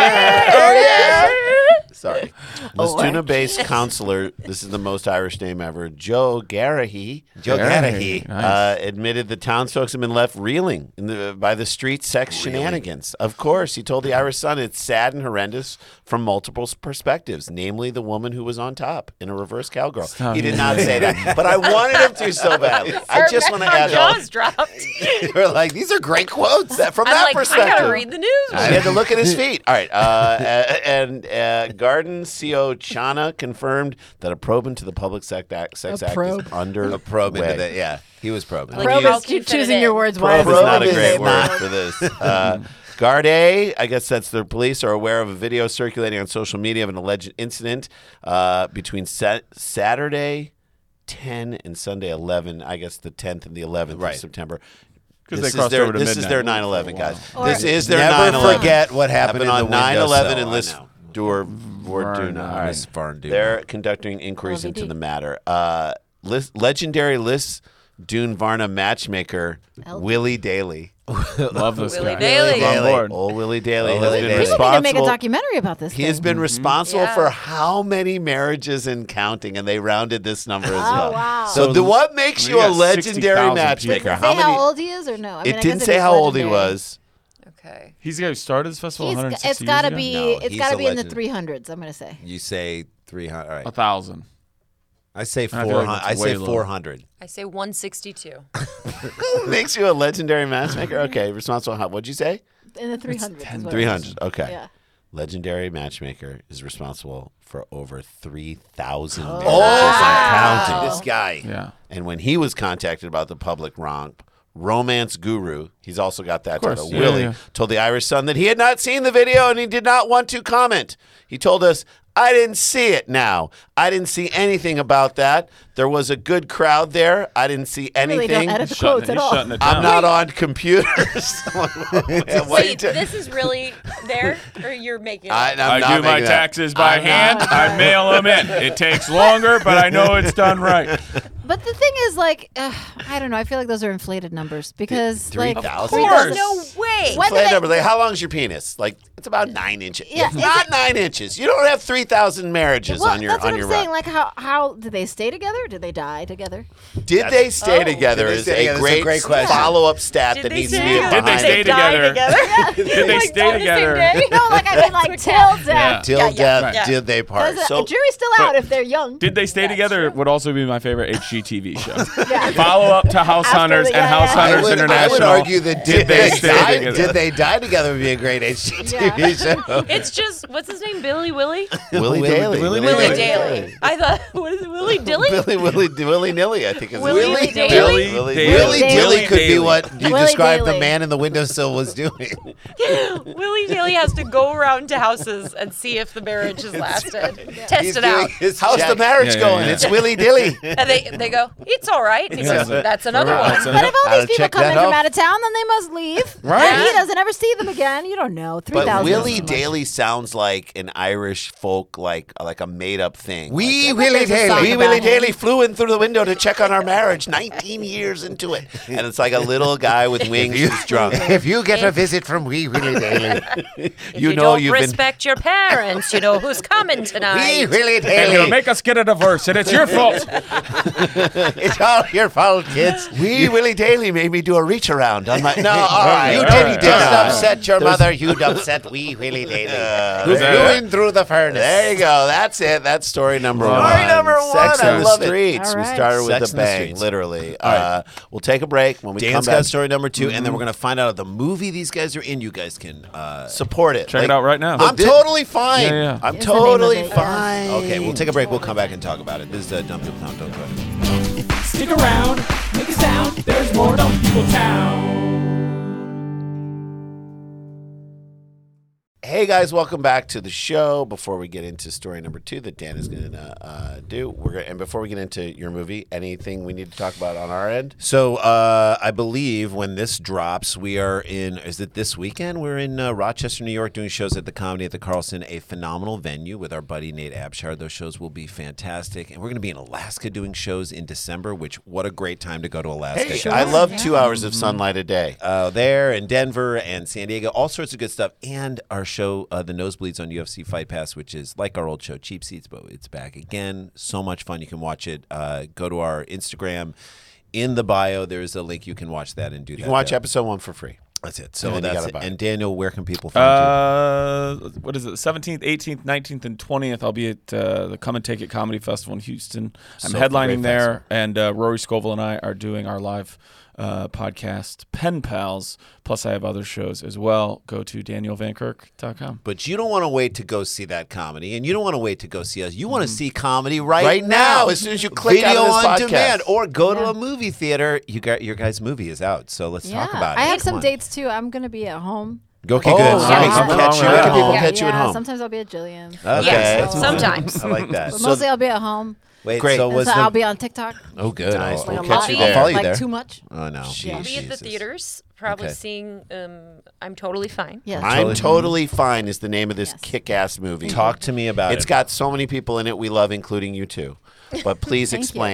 Sorry. Listuna-based counselor, this is the most Irish name ever, Joe Garahy, Joe Garahy. Garahy. Nice. uh, admitted the townsfolk have been left reeling in the, by the street sex shenanigans. Of course, he told the Irish Sun it's sad and horrendous from multiple s- perspectives, namely the woman who was on top in a reverse cowgirl. Stop He did it. not say that, but I wanted him to so badly. I just want to our add all jaws dropped. You're like these are great quotes. that from I'm that like, perspective. I gotta read the news. He had to look at his feet. All right. Uh, a- and uh, Garden C O Chana confirmed that a probe into the Public Sex Act, sex A act probe. is under A probe into way. that. Yeah, he was probing. Like, Probe how is can you keep fit it choosing in? your words Probe wisely. is not a Probe great is word not. for this. Uh, Garde, I guess that's the police, are aware of a video circulating on social media of an alleged incident uh, between sat- Saturday ten and Sunday eleven. I guess the tenth and the eleventh Right. of September. 'Cause This they is crossed their, over to This is midnight their for a nine eleven, while. guys. Or- This is their Never nine eleven. forget what happened Happened in on the nine eleven in windowsill. Lis I know. Dur Vorduna. All right. Miss Varnduna. They're conducting inquiries L V D. into the matter. Uh, Lis- legendary Lis Dune Varna matchmaker L- Willie Daly. Love this Willie guy. Daly. I'm on board. Old Willie Daly Old has Willie been Daly. People need to make a responsible. documentary about this. He has thing. been responsible Yeah. for how many marriages and counting, and they rounded this number as well. Oh wow. So, the, what makes we you a got legendary sixty thousand matchmaker? people. Does it How say many? how old he is or no? I mean, it I didn't guess say is how old he legendary. was. Okay. He's the guy who started this festival He's, one hundred it's sixty got to years be. ago? No, it's he's got to a be in the legend. three hundreds. I'm gonna say. You say three hundred. All right. A thousand. I say I feel four like hundred. it's I say way low. four hundred. I say one sixty-two. Makes you a legendary matchmaker? Okay, responsible. How, what'd you say? In the three hundreds. ten- three hundred. Okay. Yeah. Legendary matchmaker is responsible for over three thousand Oh, marriages Wow. and counting. This guy. Yeah. And when he was contacted about the public romp, Romance Guru, he's also got that course, title, yeah, Willie, yeah. told the Irish Sun that he had not seen the video and he did not want to comment. He told us, I didn't see it now. I didn't see anything about that. There was a good crowd there. I didn't see Really anything. don't edit the Shutting quotes it, at he's all. shutting it down. I'm not on computers. What Wait, do you- this is really there, or you're making it? I, I'm I not do my making that. taxes by I'm hand. not- I mail them in. It takes longer, but I know it's done right. But the thing is, like, uh, I don't know. I feel like those are inflated numbers because, Three like, thousand? three course. thousand- No way. When Play did number. they- Like, how long's your penis? Like, it's about nine inches. Yeah, It's is not it- nine inches. You don't have three thousand marriages Well, on your that's on what your I'm saying. run. Like, how how did they stay together? Did they die together? Did they stay Oh. together? Did they Is stay a together? That's a great, great question. follow-up stat Did that they needs to stay be together? Did they behind stay it. die together? together? Did they Like, stay on the same together? day? No, like I mean, like till death. Yeah. Till Yeah, yeah, death yeah. did they part. Because So- the jury's still out if they're young. Did they stay That's together? true. Would also be my favorite H G T V show. Yeah. Follow up to House After Hunters the- and yeah, House yeah. I Hunters would, International. I would argue that did they, stay die, together? did they die together would be a great H G T V show. It's just what's his name? Billy Willie. Willie Willie- Daly. Willie Willie Willie Daly. I thought what is it? Willie Dilly? Willie Willie Willie Nilly, I think is his Willie name. Daly? Willie Willie Daly. Willie Daly. Dilly could be Daly. what you Willie described the Daly. man in the windowsill was doing. Willie Daly has to go around to houses and see if the marriage has lasted. Test He's it doing out. his How's check. the marriage Yeah, yeah, going? yeah. It's Willie Dilly. And they they go, it's all right. And he Yeah. goes, that's another Right. one. That's But if all I'll these people check come in that from off. out of town, then they must leave. Right. And he doesn't ever see them again. You don't know. Three But thousand. Willie Daly sounds like an Irish folk, like like a made up thing. Wee Like, Willie there's a song Daly. Wee about Willie him. Daly flew in through the window to check on our marriage nineteen years into it. And it's like a little guy with wings who's drunk. If you get a visit from Wee Willie Daly, If You you, know don't you've been- respect your parents, you know who's coming Wee tonight. Willie And you'll Daly, make us get a divorce, and it's your fault. it's all your fault, kids. Wee Willie Daly made me do a reach around on my. No, all right. You All didn't right, just all right. upset your mother, you'd upset Wee Willie Daly. Who Is that flew in through the furnace. There you go. That's it. That's story number Story one. number Sex one. on I the love it. streets. All We right. started with Sex a in the bang, streets. literally. All right. Uh, we'll take a break. When we Dan's come got back, story number 2 and then we're going to find out the movie these guys are in. You guys can. Uh, support it. Check Like, it out right now. I'm totally fine. Yeah, yeah. I'm Is the name of totally it, yeah. fine. Okay, we'll take a break. We'll come back and talk about it. This is uh, Dumb People Town. Don't go ahead. Stick around, make a sound. There's more Dumb People Town. Hey guys, welcome back to the show. Before we get into story number two that Dan is going to uh, do, we're gonna, and before we get into your movie, anything we need to talk about on our end? So uh, I believe when this drops, we are in. Is it this weekend? We're in uh, Rochester, New York, doing shows at the Comedy at the Carlson, a phenomenal venue with our buddy Nate Abshire. Those shows will be fantastic, and we're going to be in Alaska doing shows in December. Which what a great time to go to Alaska! Hey, guys. I love two hours of sunlight a day. uh, there in Denver and San Diego, all sorts of good stuff. And our show, uh, The Nosebleeds on U F C Fight Pass, which is like our old show, Cheap Seats, but it's back again. So much fun. You can watch it. Uh, go to our Instagram. In the bio, there's a link. You can watch that and do that. You can watch there. episode one for free. That's it. So And then you that's gotta it. buy it. And Daniel, where can people find Uh, what is it? seventeenth, eighteenth, nineteenth, and twentieth. I'll be at uh, the Come and Take It Comedy Festival in Houston. I'm So headlining great there, festival. and uh, Rory Scovel and I are doing our live uh, podcast, Pen Pals. Plus, I have other shows as well. Go to daniel van kirk dot com. But you don't want to wait to go see that comedy, and you don't want to wait to go see us. You want to see comedy right, Right now, as soon as you click video out of this on podcast. demand, or go to Yeah. a movie theater. You got your guys' movie is out, so let's Yeah, talk about it. I have Come some on. dates too. I'm gonna be at home. Okay, Oh, good. yeah. So Can we can Nothing catch wrong you. with Where that. can people yeah, catch you at yeah, home? Sometimes I'll be at Jillian's. Okay, Yes, that's sometimes. I like that. But So, mostly I'll be at home. wait, Great. so And was so the, I'll be on TikTok. oh, good. Nice. I'll, We'll Like a catch lot. you there. I'll follow you Like there. too much. Oh no, I'll be at the Jesus. theaters, probably Okay. seeing um, I'm Totally Fine. Yeah. I'm Totally Fine is the name of this Yes. kick-ass movie. Talk to me about It's it. got so many people in it we love, including you two. But please Thank you. explain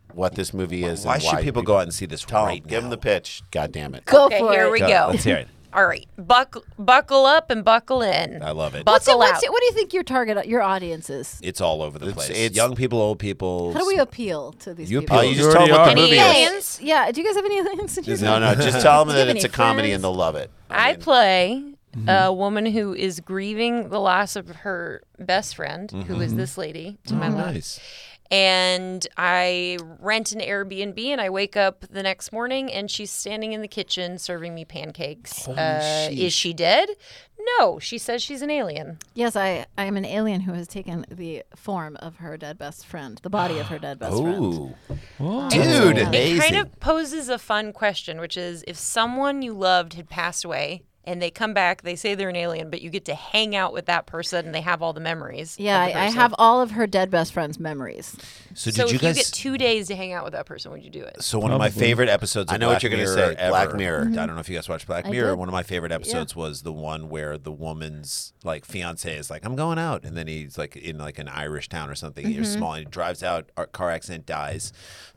what this movie is. Why and should people go out and see this Tell 'em, right give now? them the pitch. God damn it. Go Okay, for here it. we Go. go. Let's hear it. All right, buckle buckle up and buckle in. I love it. What's it, Buckle what's out. it, what do you think your target, your audience is? It's all over the It's- place. it's- Young people, old people. How do we appeal to these You people? Oh, appeal. you You just tell them what the already movie are. is. Aliens? Yeah. Do you guys have any aliens in your Disney. No, no, just tell them Do you that have it's a any comedy friends? and they'll love it. I play Mm-hmm. a woman who is grieving the loss of her best friend, who is this lady to my left. Nice. And I rent an Airbnb and I wake up the next morning and she's standing in the kitchen serving me pancakes. Uh, is she dead? No, she says she's an alien. Yes, I, I am an alien who has taken the form of her dead best friend, the body of her dead best friend. Ooh. Whoa. Dude, It amazing. kind of poses a fun question, which is if someone you loved had passed away and they come back, they say they're an alien, but you get to hang out with that person and they have all the memories. Yeah, of the I, I person. have all of her dead best friend's memories. so did So you if guys? you get two days to hang out with that person, would you do it? So one of my Probably. favorite episodes. Of I know Black what you're gonna Mirror say, ever- Black Mirror. I don't know if you guys watch Black I Mirror. did. One of my favorite episodes was the one where the woman's like fiance is like, "I'm going out," and then he's like in like an Irish town or something. Mm-hmm. You're small. And he drives out. Our car accident, dies.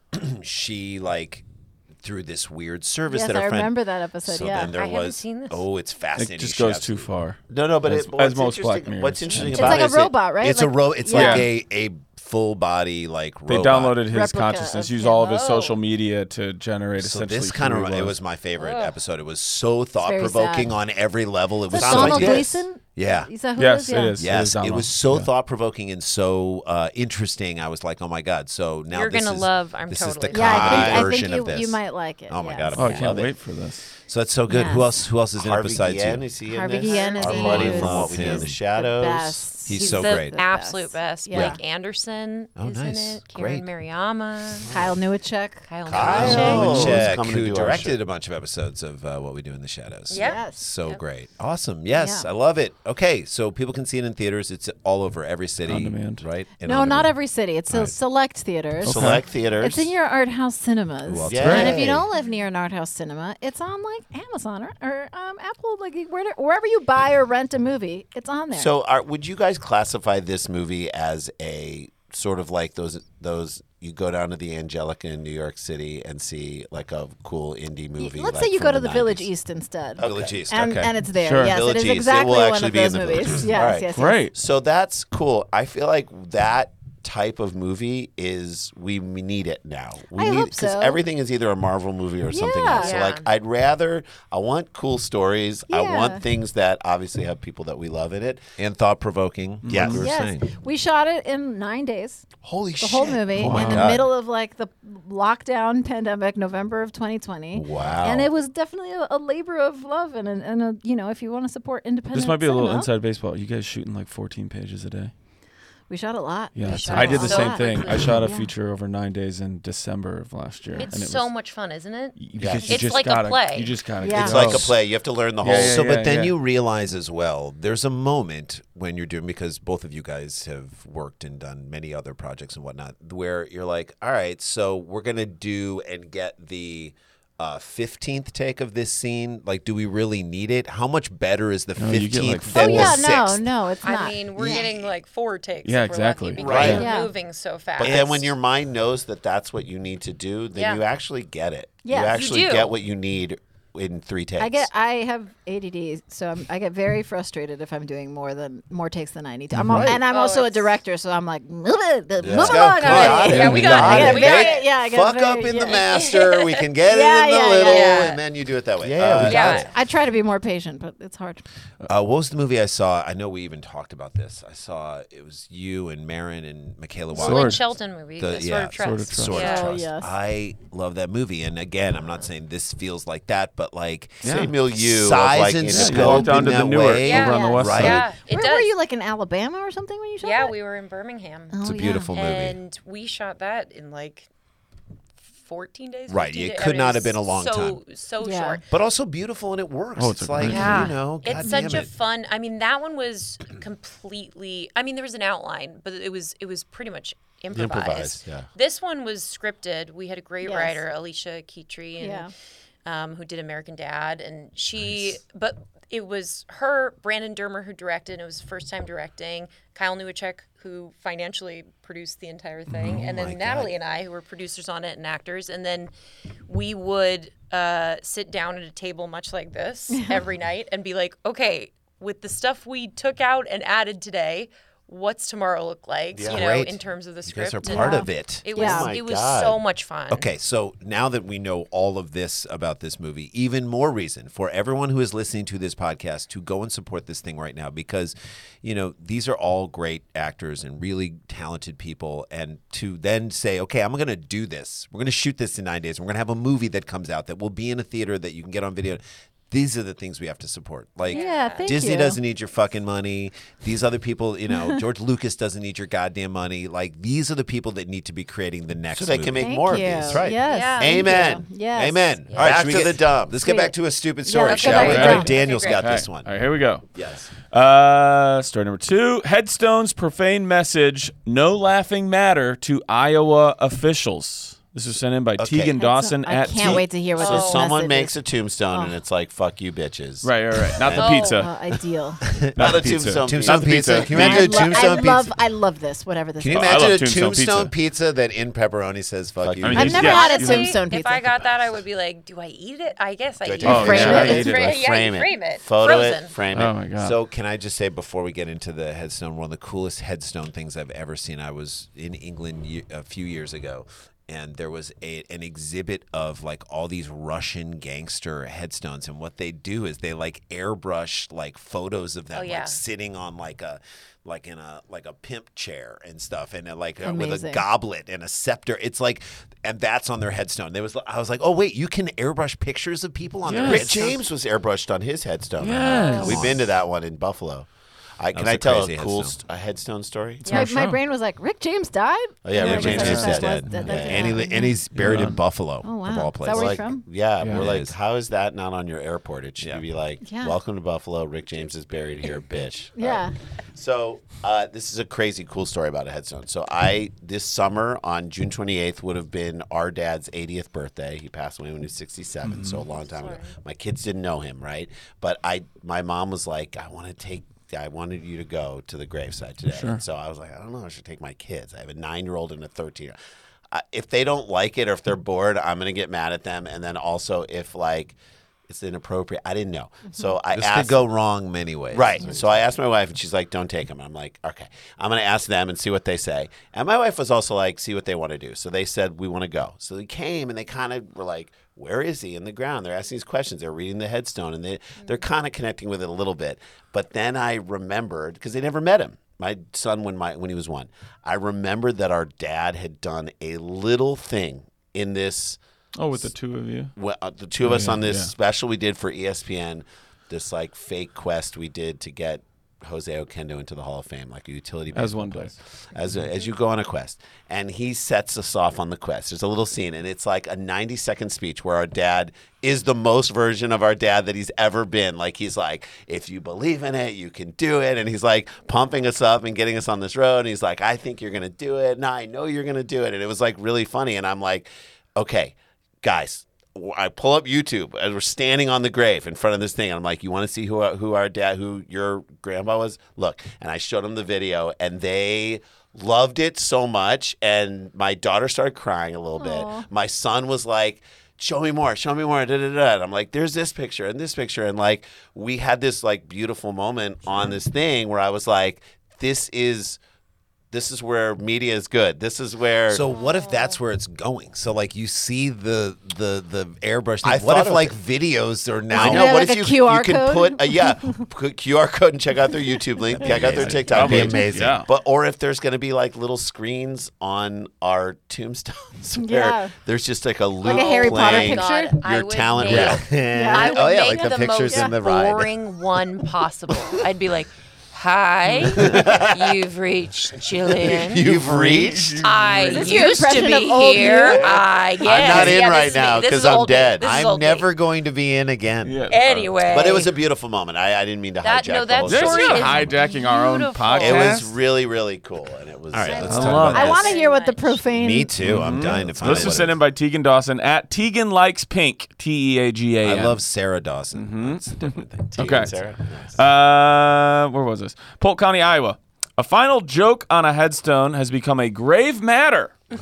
She like through this weird service Yes, that her I friend. remember that episode. So yeah. then there I haven't was. seen this. Oh, it's fascinating. It just She goes absolutely- too far. No, no, but As- it, what's as most Black interesting- Mirrors. What's interesting It's about like it a is it- robot, right? It's a Like- ro. It's yeah. like a a full body like They robot. downloaded his Replica consciousness, of used him. all of his Oh. social media to generate So essentially this kind who of he it was my favorite Ugh. episode. It was so thought very provoking sad. on every level. It Is was that so Donald like this. Gleason? Yeah. Is that who Yes, it is? it is. Yes, it Donald. was so Yeah. thought provoking and so uh, interesting. I was like, oh my god! So now You're this gonna is, love I'm this Totally. is the Yeah, I Kai think, I version think you, of this. you might like it. Oh my yes. God, Oh, I Love can't it. wait for this. So that's so good. Who Yes. else? Who else is in it Harvey besides Guillen, you? is he in Harvey this? Guillen is Our in buddy it. from What We Do in the The Shadows. best. He's so the great. absolute best. Yeah. Blake Anderson Oh, is nice. in it. Karen Great. Mariyama. Kyle Newacek. Kyle, Kyle. Kyle. Oh, Check, coming to who do our directed show. a bunch of episodes of uh, What We Do in the Shadows. Yeah. Yes. So Yep. great. Awesome. Yes, Yeah. I love it. Okay, so people can see it in theaters. It's all over every city. On demand. Right? And No, on not demand. every city. It's a Right. select theaters. Select theaters. It's in your art house cinemas. Well, that's And great. if you don't live near an art house cinema, it's on like Amazon or, or um, Apple, like where, wherever you buy or rent a movie, it's on there. So, are, would you guys classify this movie as a sort of like those those you go down to the Angelica in New York City and see like a cool indie movie? Let's like say you from go to the Village nineties? East instead. Village East. And, okay. and it's there. Sure. Yes, Village it is East. It exactly will one actually of be in those the Village movies. East. Yes, All right. yes, yes. Great. So that's cool. I feel like that type of movie is we we need it now. We I need hope so. everything is either a Marvel movie or something Yeah. else. So Yeah. like I'd rather I want cool stories. I Yeah. want things that obviously have people that we love in it. and thought provoking. Yes. we were Yes, saying. we shot it in nine days. Holy The shit. whole movie my in the God. middle of like the lockdown pandemic, November of twenty twenty. Wow. And it was definitely a, a labor of love and, a, and a, you know, if you want to support independent This might be a little cinema, inside baseball. You guys shooting like fourteen pages a day? We shot a lot. Yeah, We shot I a did the lot. same thing. I shot a Yeah. feature over nine days in December of last year. It's and it so was, much fun, isn't it? because you It's just like a gotta, play. You just gotta. Yeah. It's go. like a play. You have to learn the whole Yeah, yeah, So, but then yeah. you realize as well, there's a moment when you're doing, because both of you guys have worked and done many other projects and whatnot, where you're like, all right, so we're going to do and get the uh, fifteenth take of this scene. Like, do we really need it? How much better is the No, you get, like, fifteenth Oh, than four. yeah, the no, sixth? no, it's not. I mean, we're getting like four takes. Yeah, if we're exactly. Lucky, because Right. we're Yeah. moving so fast. But then when your mind knows that that's what you need to do, then Yeah. you actually get it. Yes. You You actually do. get what you need in three takes. I get I have A D D, so I'm, I get very frustrated if I'm doing more than more takes than I need to. I'm al- and I'm Oh, also a it's- director, so I'm like move it, move Let's go. along Come on. already. Yeah, we got I it. get We very- got it. yeah, I get Fuck very- up in yeah. the master. We can get Yeah, it in the yeah, little, yeah. and then you do it that way. Yeah, Uh, we got Yeah. it. I try to be more patient, but it's hard. Uh, what was the movie I saw? I know we even talked about this. I saw it was you and Marin and Michaela the Watt. Lynn Sword. Shelton movie, The- the, Sword yeah, of Trust. Sword of Trust. Sword Yeah. of Oh, Trust. yes. I love that movie, and again, I'm not saying this feels like that, but like Same milieu of, size like, and in- Yeah, you scope walk down in to the that Newark way. Yeah. over on the west Right. side. Yeah, it Where does. were you, like in Alabama or something when you shot Yeah, that? we were in Birmingham. Oh, It's a yeah. beautiful movie. And we shot that in like fourteen days. Right, fifteen it days. could I mean, not was have been a long so, time. So Yeah. short. But also beautiful, and it works. Oh, it's it's a like great Yeah. you know, It's God such damn a it. fun. I mean, that one was completely. I mean, there was an outline, but it was it was pretty much improvised. Improvised, yeah. This one was scripted. We had a great Yes. writer, Alicia Keytree, and Yeah. um, who did American Dad, and she. But it was her, Brandon Dermer, who directed. And it was first time directing. Kyle Newacek, who financially produced the entire thing, and then Natalie and I, who were producers on it and actors, and then we would uh, sit down at a table much like this every night and be like, okay, with the stuff we took out and added today, what's tomorrow look like? Yeah. You know, Great. in terms of the You script. guys are And part of it. It was Yeah. Oh my it was God. so much fun. Okay, so now that we know all of this about this movie, even more reason for everyone who is listening to this podcast to go and support this thing right now, because, you know, these are all great actors and really talented people, and to then say, okay, I'm going to do this. We're going to shoot this in nine days. We're going to have a movie that comes out that will be in a theater that you can get on video. These are the things we have to support. Like, Yeah, thank Disney you. doesn't need your fucking money. These other people, you know, George Lucas doesn't need your goddamn money. Like, these are the people that need to be creating the next So they movie. can make Thank more you. of these. Right. Yes. Yeah. thank Amen. you. Yes. Amen. Yeah. All right, Back should we to get- the dump. Let's get Sweet. back to a stupid story, let's go shall back we? to All the right, dump. Daniel's Okay, got great. this All one. right, here we go. Yes. Uh, story number two: Headstone's profane message, "No laughing matter" to Iowa officials. This was sent in by Tegan Dawson I at can't T- wait to hear what So this someone message makes is. a tombstone and it's like, fuck you, bitches. Right, right, right. Not the Oh. pizza. Uh, ideal. Not, Not the a pizza. tombstone Tombstone Not the pizza. pizza. Can you I, imagine a lo- I tombstone love, pizza? I love this. Whatever this Can you is. I imagine love a tombstone tombstone pizza. pizza that in pepperoni says "fuck Fuck you"? I mean, I've he's- never yeah, had a he's- tombstone If pizza. I got that, I would be like, do I eat it? I guess I Do I eat take it. a frame picture it? of Eat it. Do I Yeah, frame you it? frame it. Photo Frozen. it, frame Oh it. my god. So can I just say before we get into the headstone, one of the coolest headstone things I've ever seen. I was in England ye- a few years ago, and there was a an exhibit of like all these Russian gangster headstones, and what they do is they like airbrush like photos of them Oh, yeah. like sitting on like a like in a like a pimp chair and stuff, and uh, like uh, with a Amazing. goblet and a scepter. It's like, and that's on their headstone. There was I was like, oh wait, you can airbrush pictures of people on their Yes. Rick headstones? James was airbrushed on his headstone. Yes. We've been to that one in Buffalo. I, can was I a tell a crazy cool headstone. st- a headstone story? my, our my show. brain was like, Rick James died? Oh, yeah, No, Rick I James guess is that dead. was- that- that Yeah. did And, he, happen. and he's buried Yeah. in Buffalo, Oh, wow. of all Is that places. where Like, he's from? yeah, Yeah. we're It like, is. how is that not on your airport? It should Yeah. be like, Yeah. welcome to Buffalo. Rick James is buried here, bitch. Yeah. Uh, so uh, this is a crazy cool story about a headstone. So I this summer on June twenty-eighth would have been our dad's eightieth birthday. He passed away when he was sixty-seven, so a long time ago. My kids didn't know him, right? But I, my mom was like, I want to take. I wanted you to go to the graveside today. And so I was like, I don't know, I should take my kids. I have a nine-year-old and a thirteen-year-old. Uh, if they don't like it or if they're bored, I'm going to get mad at them. And then also if, like, it's inappropriate, I didn't know. So I This asked. could go wrong many ways. Right. So I asked my wife, and she's like, don't take them. And I'm like, okay, I'm going to ask them and see what they say. And my wife was also like, see what they want to do. So they said, we want to go. So they came, and they kind of were like, where is he in the ground? They're asking these questions. They're reading the headstone, and they, they're kind of connecting with it a little bit. But then I remembered, because they never met him, my son when, my, when he was one, I remembered that our dad had done a little thing in this – Oh, with the two of you. well, uh, the two of us yeah, on this yeah. special we did for E S P N, this like fake quest we did to get Jose Oquendo into the Hall of Fame, like a utility As baseball one player. does. As a, as you go on a quest, and he sets us off on the quest. There's a little scene, and it's like a ninety second speech where our dad is the most version of our dad that he's ever been. Like he's like, if you believe in it, you can do it, and he's like pumping us up and getting us on this road. And he's like, I think you're gonna do it. No, I know you're gonna do it. And it was like really funny. And I'm like, okay, guys. I pull up YouTube as we're standing on the grave in front of this thing. And I'm like, you want to see who who our dad, who your grandpa was? Look. And I showed them the video, and they loved it so much. And my daughter started crying a little bit. My son was like, show me more, show me more. Da, da, da. And I'm like, there's this picture and this picture. And like, we had this like beautiful moment on this thing where I was like, this is... This is where media is good. This is where. So what if that's where it's going? So like you see the the the airbrush thing. I What thought if of like it. videos are now? I Is know. there What like if a you, Q R you can code? put a yeah put Q R code and check out their YouTube link, check out their TikTok That'd be page. amazing. Yeah. But or if there's going to be like little screens on our tombstones where Yeah. there's just like a loop Like a Harry Potter playing picture? God, I your would talent make- reel. I would oh yeah, make like the the pictures most in the ride. boring one possible. I'd be like, hi, you've reached Jillian. You've reached. I this your used to impression be of old here. you? I yes. I'm not in yeah, right this is me. now This 'cause is I'm old me. dead. This is I'm old me. never going to be in again. Yeah. Anyway, But it was a beautiful moment. I, I didn't mean to That- hijack no, the that whole This story is is hijacking our own beautiful. podcast. It was really, really cool, and it was. All right, uh, let's I talk love about I this. want to hear what the profane. Me too. I'm dying to So find this out. was sent in by Tegan Dawson at Tegan Likes Pink. T E A G A N. I love Sarah Dawson. That's a different thing. Tegan, Okay. Sarah? Nice. Uh, where was this? Polk County, Iowa. A final joke on a headstone has become a grave matter. No,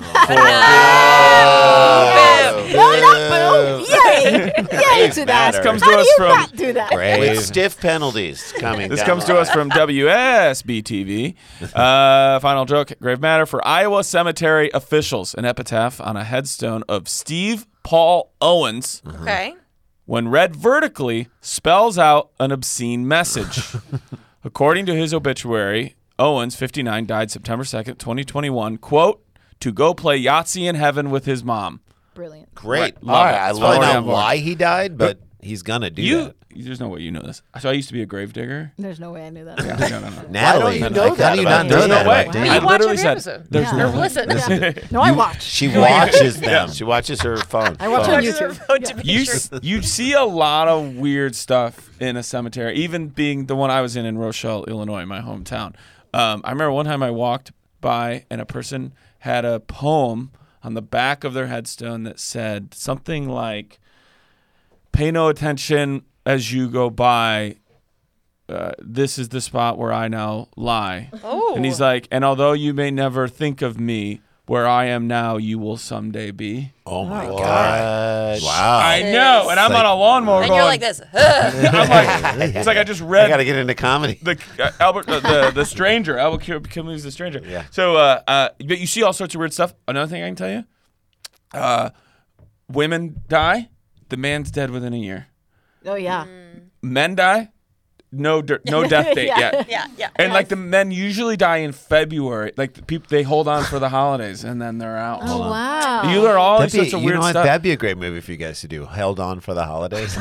not boo. Yay. Yay to that. matter. This comes How to do us you from not do that? With stiff penalties coming. This down comes the to us from W S B T V. Uh, final joke, grave matter for Iowa cemetery officials. An epitaph on a headstone of Steve Paul Owens, Okay. when read vertically, spells out an obscene message. According to his obituary, Owens, fifty-nine, died September second, twenty twenty-one. Quote, to go play Yahtzee in heaven with his mom. Brilliant. Great. Right. All Love right. it. I It's love already not on board. why he died, but he's gonna do You, that. there's no way you know this. So I used to be a grave digger. There's no way I knew that. No, no, no. Natalie, you know like, how that do you about not know Dan? that No way. about You I Dan? watch literally every said, episode. there's Yeah. no Or way. listen. No, I watch. She watches them. Yeah, she watches her phone. I watch phone. on Watches her YouTube. phone to make You sure- s- you see a lot of weird stuff in a cemetery, even being the one I was in in Rochelle, Illinois, my hometown. Um, I remember one time I walked by and a person had a poem on the back of their headstone that said something like, "Pay no attention as you go by. Uh, this is the spot where I now lie." Oh. And he's like, "And although you may never think of me, where I am now, you will someday be." Oh my What? god! Wow. I know, and I'm It's on like- a lawnmower And going. you're like this. I'm like, it's like I just I read got to get into comedy. the uh, Albert, uh, the the stranger, Albert Camus' The Stranger. Yeah. So, uh, uh, but you see all sorts of weird stuff. Another thing I can tell you, uh, women die, the man's dead within a year. Oh, yeah. Men die, no dir- no death date Yeah. yet. yeah, yeah. And like the men usually die in February. Like the people, they hold on for the holidays and then they're out. Oh, wow. You learn all That'd these be, sorts of you weird know what? stuff. That'd be a great movie for you guys to do. Held on for the holidays.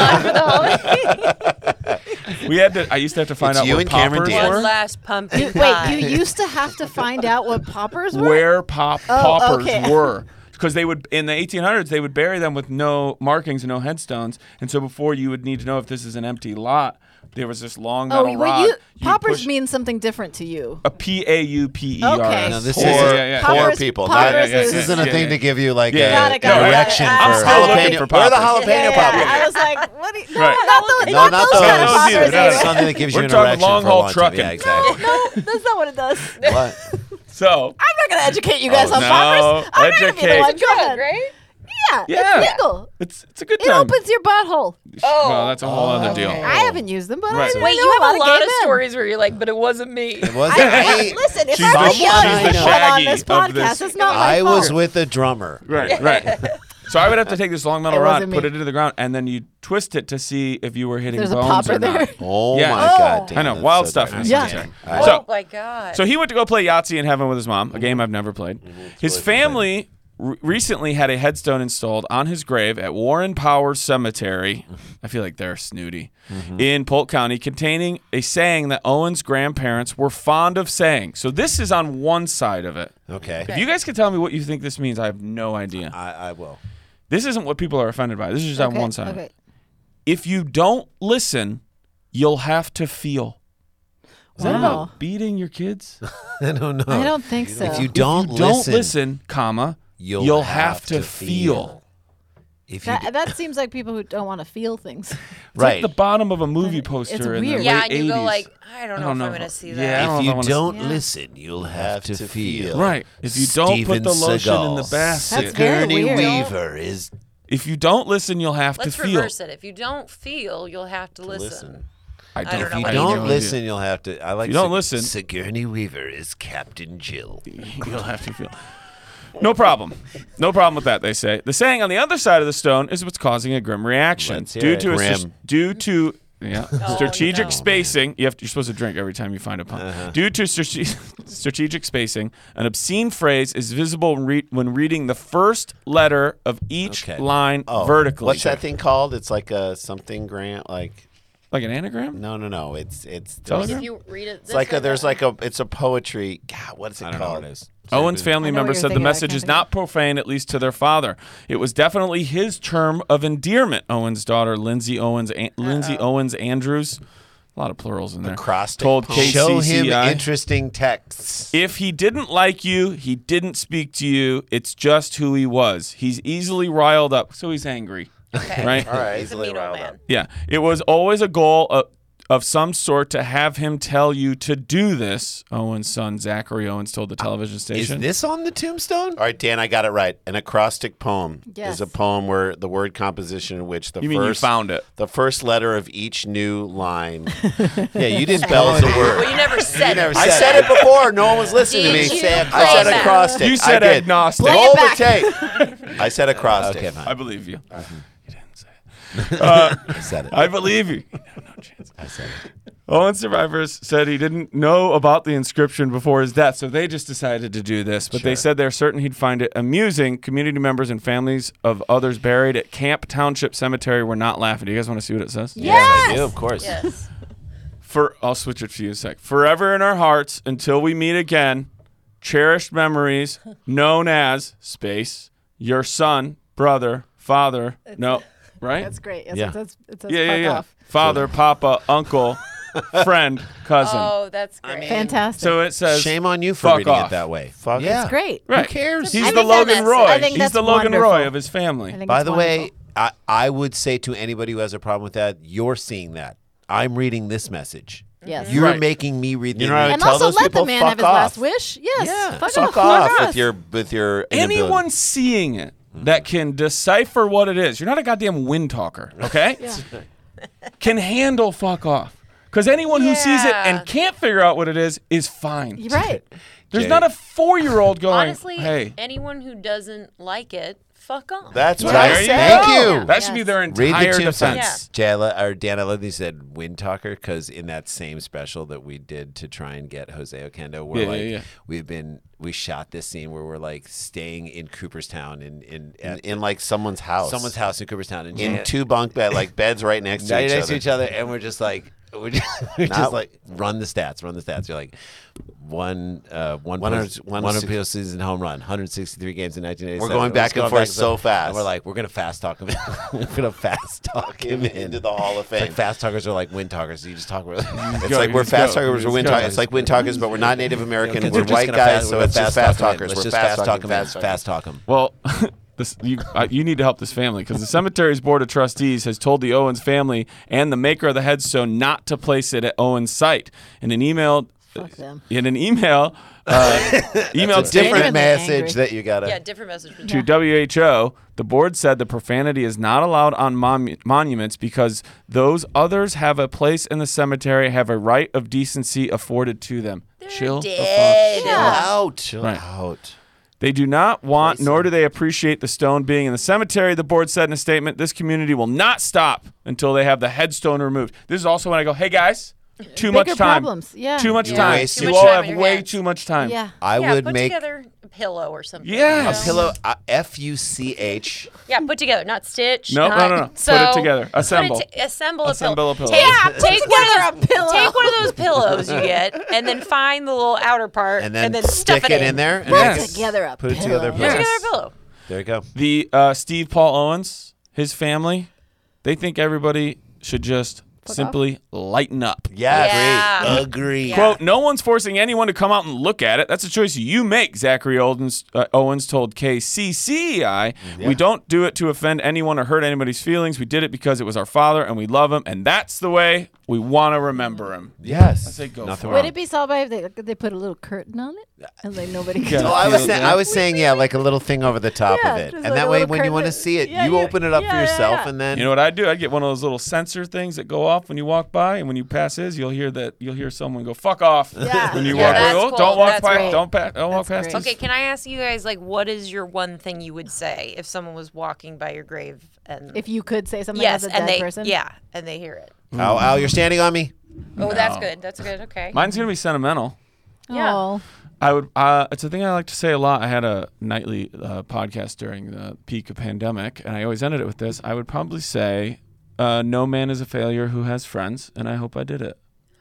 We had to. I used to have to find It's out you what and Cameron poppers Diaz. were. One last pumpkin Wait, pie. you used to have to find out what poppers were? Where pop Oh, paupers okay. were. Because they would in the eighteen hundreds they would bury them with no markings and no headstones, and so before you would need to know if this is an empty lot, there was this long Oh, metal wait, rod. you, You'd poppers push- means something different to you. a P A U P E R. Okay. No, this Poor, is yeah, yeah. poor Poppers- people. poppers not- yeah, is- This isn't a Yeah, thing yeah. to give you like Yeah, a yeah. Got it, got it, got it. direction I'm for. still looking Jalapeno. for Where are the poppers. jalapeno Yeah, yeah, poppers? yeah. I was like, what? Do you, no, Right. not, the, No, not, not those those. kind of Those poppers. either. either. Something that gives you We're an talking erection long for a haul long time. trucking. Yeah, exactly. No, that's not what it does. I'm What? So not going to educate you guys Oh, on no. poppers. I'm not going to be the Educate. one. Go ahead. right? Yeah, Yeah. it's legal. it's it's a good It time. opens your butthole. Oh. Well, that's a whole other deal. okay. I haven't used them, but Right. I didn't Wait, know you have a of lot gay of men. stories where you're like, but it wasn't me. It was I, I, listen, if She's I'm the- a she's young the woman on Shaggy this of podcast, this. it's not my I fault. was with a drummer. Right, right. So I would have to take this long metal It rod, wasn't put me. it into the ground, and then you twist it to see if you were hitting There's a bones popper or not. there. Oh Yeah. my Oh. god! Dan, I know, that's wild so stuff in the dark. cemetery. All right. So- Oh my god. So he went to go play Yahtzee in heaven with his mom, a game I've never played. His family r- recently had a headstone installed on his grave at Warren Powers Cemetery. I feel like they're snooty. In Polk County, containing a saying that Owen's grandparents were fond of saying. So this is on one side of it. Okay, If you guys could tell me what you think this means, I have no idea. I, I will. This isn't what people are offended by. This is just on Okay, one side. okay. If you don't listen, you'll have to feel. Is that Wow. about beating your kids? I don't know. I don't think so. If you don't, if you don't listen, listen, comma, you'll, you'll, have, to feel. If you that, that seems like people who don't want to feel things. It's right, like the bottom of a movie It's poster in weird. the yeah, late and you eighties. go like, I don't know I don't if know I'm if- gonna see yeah, that. I don't if know you I wanna don't Yeah. listen, you'll have, to, feel. Right. If you don't put Steven the lotion in the Seagal. basket. That's very Sigourney weird. Weaver is If you don't listen, you'll have Let's to feel. reverse it. If you don't feel, you'll have to, listen. listen. I don't If know you what I have don't no listen, idea. you'll have to. I like. you don't Sig- listen- Sigourney Weaver is Captain Jill. You'll have to feel. No problem. No problem with that, they say. The saying on the other side of the stone is what's causing a grim reaction. Let's hear Due it. to a Grim. sus- due to yeah, strategic no. spacing. You have to, you're supposed to drink every time you find a pun. Uh-huh. Due to strate- strategic spacing, an obscene phrase is visible when, re- when reading the first letter of each Okay. line Oh, vertically. What's that thing called? It's like a something grant. Like Like an anagram? no, no, no. It's it's Telegram? If you read it, it's like a, there's like a it's a poetry. God, what is it I don't know called? what it is. Owen's family I know what member you're said the thinking, I message can't is think not profane, at least to their father. It was definitely his term of endearment. Owen's daughter, Lindsay Owens, An- Lindsay Owens Andrews, a lot of plurals in there. Acrostic told poem. K C C I, Show him interesting texts. if he didn't like you, he didn't speak to you. It's just who he was. He's easily riled up, so he's angry. Okay. Right? All right, He's a easily mean old riled man. up. Yeah. It was always a goal of, of some sort to have him tell you to do this, Owen's son, Zachary Owens, told the television Is station. this on the tombstone? All right, Dan, I got it right. An acrostic poem Yes. is a poem where the word composition in which the You mean you first found it? the first letter of each new line Yeah, you didn't spells spell a it. word. Well, you never said never it. I said it before. No one was listening to me. Did you? Say Play I said it back. acrostic. You said I did. agnostic. Play it Roll back. the tape. I said acrostic. Okay, fine. I believe you. Uh-huh. You didn't say it. Uh, I said it. I believe you. No chance. I said it. Owen survivors said he didn't know about the inscription before his death, so they just decided to do this. But they said they're certain he'd find it amusing. Community members and families of others buried at Camp Township Cemetery were not laughing. Do you guys want to see what it says? Yes. I do, of course. Yes. For I'll switch it for you in a sec. Forever in our hearts until we meet again. Cherished memories known as space. Your son, brother, father. No, right? That's great. Yes, Yeah. It says, it says yeah, yeah, fuck yeah. off. Father, papa, uncle, friend, cousin. Oh, that's great. Fantastic. So it says Shame on you for fuck reading off. it that way. Fuck yeah. It's great. Right. Who cares? He's I the think that- Logan that's- Roy. I think He's that's the Logan wonderful. Roy of his family. I think By it's the way, wonderful. I, I would say to anybody who has a problem with that, you're seeing that. I'm reading this message. yes. You're Right. making me read the You know what I would and tell also those let people? the man Fuck have his off. last wish. Yes. Yeah. Fuck, Fuck off. off Fuck with us. your with your inability. Anyone seeing it that can decipher what it is, you're not a goddamn wind talker, okay? Can handle fuck off. Because anyone who sees it Yeah. and can't figure out what it is is fine. You're right. There's Jay. not a four-year-old going, Honestly, hey. anyone who doesn't like it, fuck off. That's what There I you said. Thank go. you. That should be Yes. their Read entire the defense. defense. Jayla, or Dan, I love that you said wind talker because in that same special that we did to try and get Jose Oquendo, we're Yeah, like, yeah, yeah. we've been, we shot this scene where we're like staying in Cooperstown in, in, In, at in like someone's house. someone's house in Cooperstown. And in Jay- two bunk bed, like beds right next to right each next other. to each other, and we're just like, we're just, we're Not- just like, run the stats, run the stats. You're like, one, uh, one, One post, hundred- one, one hundred sixty postseason home run, one hundred sixty-three games in nineteen eighty-seven. We're going back and forth so fast. And we're like, we're gonna fast talk him. In. we're gonna fast talk him in. into the Hall of It's Fame. like fast talkers are like wind talkers. So you just talk. Really It's Go, like you we're just fast go. talkers, You we're wind just go. talkers. It's like wind talkers, but we're not Native American. Because We're, we're just white gonna guys, fast- so we're it's gonna just fast fast talk him in. talkers. Let's We're just fast fast talk talking, him in. fast talking. Fast talk him. Well, this, you, uh, you need to help this family because the cemetery's board of trustees has told the Owens family and the maker of the headstone not to place it at Owens' site. In an email, Fuck them. in an email, uh, emailed It's a different Genuinely message angry. that you gotta. yeah, different message. From to W H O, the board said the profanity is not allowed on mon- monuments because those others have a place in the cemetery, have a right of decency afforded to them. Chill the fuck. dead. Yeah. Out. Chill Right. out. They do not want, nor do they appreciate the stone being in the cemetery. The board said in a statement, this community will not stop until they have the headstone removed. This is also when I go, hey guys, too much Bigger time. problems. Yeah. Too much Yeah. time. Wasting You Too much all time have on your way hands. too much time. Yeah. I yeah, would put make together a pillow or something. Yes. a pillow. Uh, F U C H. Yeah, put together, not stitch. No, not, no, no, no. Put it So, together. put it Assemble. t- assemble, Assemble a a pillow. pillow. Yeah, take one together of a those. pillow. Take one of those pillows you get, and then find the little outer part, And then, stuff stick it in there. And Put then Yes. together a Put it pillow. together a Put pillow. Yes. together a pillow. There you go. The uh, Steve Paul Owens, his family, they think everybody should just simply lighten up. Yeah, Yeah. agree. Agree. Yeah. Quote, no one's forcing anyone to come out and look at it. That's a choice you make, Zachary Owens, uh, Owens told K C C I. We don't do it to offend anyone or hurt anybody's feelings. We did it because it was our father and we love him, and that's the way we want to remember him. Yes. I say go Nothing for Would wrong. it be solved by if they, they put a little curtain on it? And like nobody Yeah. can Oh, I was Feel saying, that. I was saying, yeah, like a little thing over the top Yeah, of it, just and like that a way, little when you want to curtain. see it, Yeah, you yeah. open it up Yeah, for yeah, yourself, yeah. and then You know what I do? I'd get one of those little sensor things that go off when you walk by, and when you pass his, you'll hear that you'll hear someone go "fuck off" Yeah. when you Yeah, walk by. that's Oh, cool. don't walk That's by, great. don't pass, don't walk That's past. great. his. Okay, can I ask you guys, like, what is your one thing you would say if someone was walking by your grave and If you could say something yes, as a and dead they person. yeah, and they hear it. Al, Al, you're standing on me. Oh, that's No. good. That's good. Okay. Mine's gonna be sentimental. Yeah. Oh. I would. Uh, it's a thing I like to say a lot. I had a nightly uh, podcast during the peak of pandemic, and I always ended it with this. I would probably say, uh, "No man is a failure who has friends," and I hope I did it.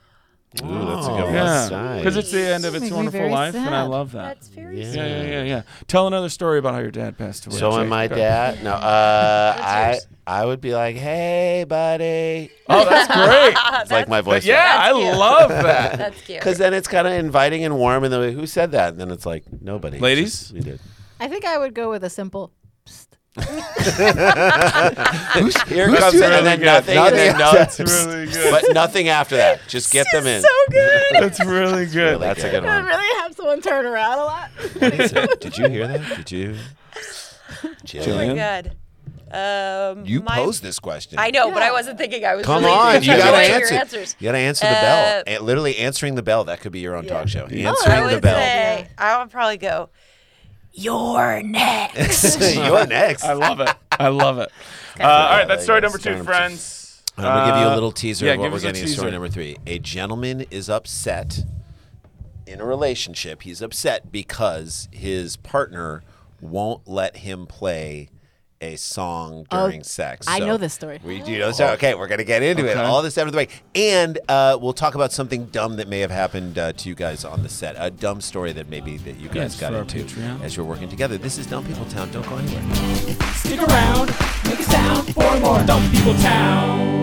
Ooh, that's a good one. Yeah, Nice. because it's the end of Makes its me wonderful very life, and I sad. love that. That's very Yeah. Yeah, yeah, yeah, yeah. Tell another story about how your dad passed away. So Jake. am my Go. dad. No, uh, I yours. I would be like, hey, buddy. Oh, that's great. It's like my voice. yeah, I That's cute. love that. That's cute. Because then it's kind of inviting and warm, and then who said that? And then it's like nobody. Ladies? Just- we did. I think I would go with a simple psst. Here comes it, and then good? nothing, and then no, That's really good. but nothing after that. Just get them in. So good. That's really good. That's a good I one. really have someone turn around a lot. What is it? Did you hear that? Did you? Oh my Jillian? god. Um, You my- posed this question. I know, but I wasn't thinking. I was Come really on, you trying to gotta wait for your answer. answers. You gotta answer the Uh, bell. A- literally answering the bell. That could be your own talk show. I Answering the would bell. say I would probably go. You're next. You're next. I love it. I love it. Uh, all right, that's story Like, number story two, number friends. I'm gonna give you a Uh, little teaser yeah, of what give we're us a getting in story teaser. number three. A gentleman is upset in a relationship. He's upset because his partner won't let him play a song during sex. I So know this story. We do know this story. Okay, we're gonna get into it. Okay. All this after the break, and uh, we'll talk about something dumb that may have happened uh, to you guys on the set. A dumb story that maybe that you guys Yes, got for our into Patreon. as you're working together. This is Dumb People Town. Don't go anywhere. Stick around, make a sound for more Dumb People Town.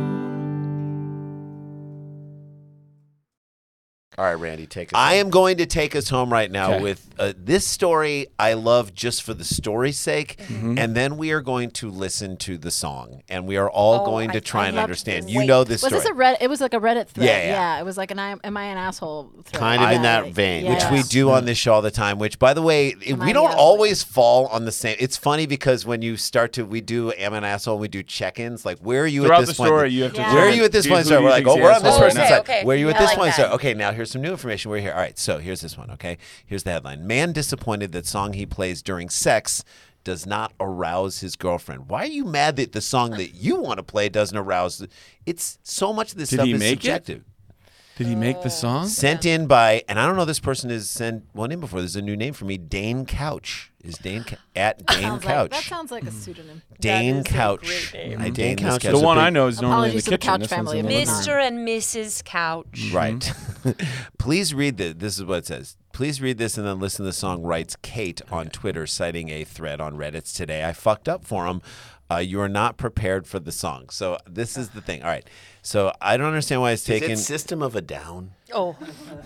All right, Randy, take us. I home. am going to take us home right now Okay. with uh, this story I love just for the story's sake, Mm-hmm. and then we are going to listen to the song, and we are all Oh, going to I- try I and love understand. this. You Wait, know this Was story. this a Reddit? It was like a Reddit thread. Yeah, yeah. It was like an I, am I an asshole thread. Kind of in Yeah. that vein, which Yeah. we do on this show all the time. Which, by the way, it- Am we I don't the asshole? always fall on the same. It's funny because when you start to, we do am I an asshole, and we do check-ins. Like, where are you Throughout at this the point? story, you have to. Yeah. Where are determine, you at this dude, point? who So do we're you like, think's oh, the we're on this asshole person's right side. Okay, okay. Where are you at I this like point? that. So, okay, now here's some new information. We're here. All right, so here's this one, okay? Here's the headline. Man disappointed that song he plays during sex does not arouse his girlfriend. Why are you mad that the song that you want to play doesn't arouse? The, it's so much of this Did stuff he is make it? subjective. Did he make the song? Sent in by, and I don't know this person is sent one in before. There's a new name for me. Dane Couch is Dane Ca- at Dane Sounds Couch. like, that sounds like a pseudonym. Dane That is a Couch. great name. I Dane Dane Couch Couch. The one I know is normally in the Apologies to the kitchen. Couch This one's family in of the living room. Mister and Missus Couch. Right. Please read this. This is what it says. Please read this and then listen to the song, writes Kate on Twitter, citing a thread on Reddit today. I fucked up for him. Uh, you are not prepared for the song. So this is the thing. All right. So I don't understand why it's Is taken. it System of a Down? Oh,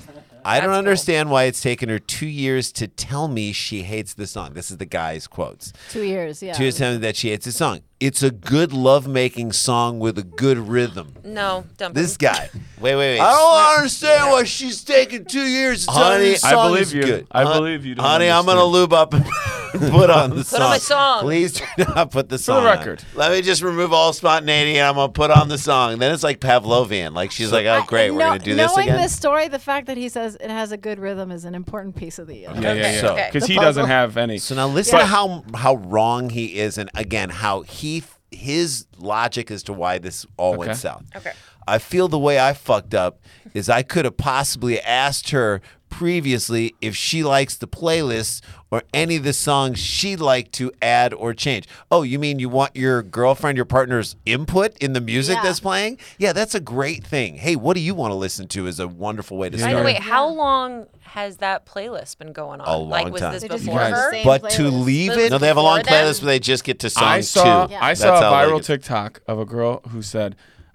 I don't That's understand why it's taken her two years to tell me she hates the song. This is the guy's quotes. Two years, yeah. Two years to tell me that she hates the song. It's a good lovemaking song with a good rhythm. no, dump This him. guy. Wait, wait, wait. I don't understand why she's taking two years to tell me Honey, the I song believe is you. good. I Hon- believe you. Don't Honey, I'm gonna understand. lube up and put on the song. on my song. Please do not put the For song the on. record. Let me just remove all spontaneity and I'm going to put on the song. Then it's like Pavlovian. Like she's like, oh, I- great, we're know- going to do this Knowing again. this story, the fact that he says it has a good rhythm is an important piece of the. Uh, Yeah, yeah, Okay, yeah. okay. Because The he doesn't puzzle. have any. So now listen Yeah. to how how wrong he is, and again how he his logic as to why this all Okay. went south. Okay. I feel the way I fucked up is I could have possibly asked her previously if she likes the playlist or any of the songs she'd like to add or change. Oh, you mean you want your girlfriend, your partner's input in the music Yeah. that's playing? Yeah, that's a great thing. Hey, what do you want to listen to is a wonderful way to Yeah. By start. the way, Yeah. how long has that playlist been going on? A like, long was time. this They just before use the her? same But to playlist. leave But it, No, they have a long Before them? playlist, but they just get to song I saw two. Yeah. I That's saw a how they viral get- TikTok of a girl who said,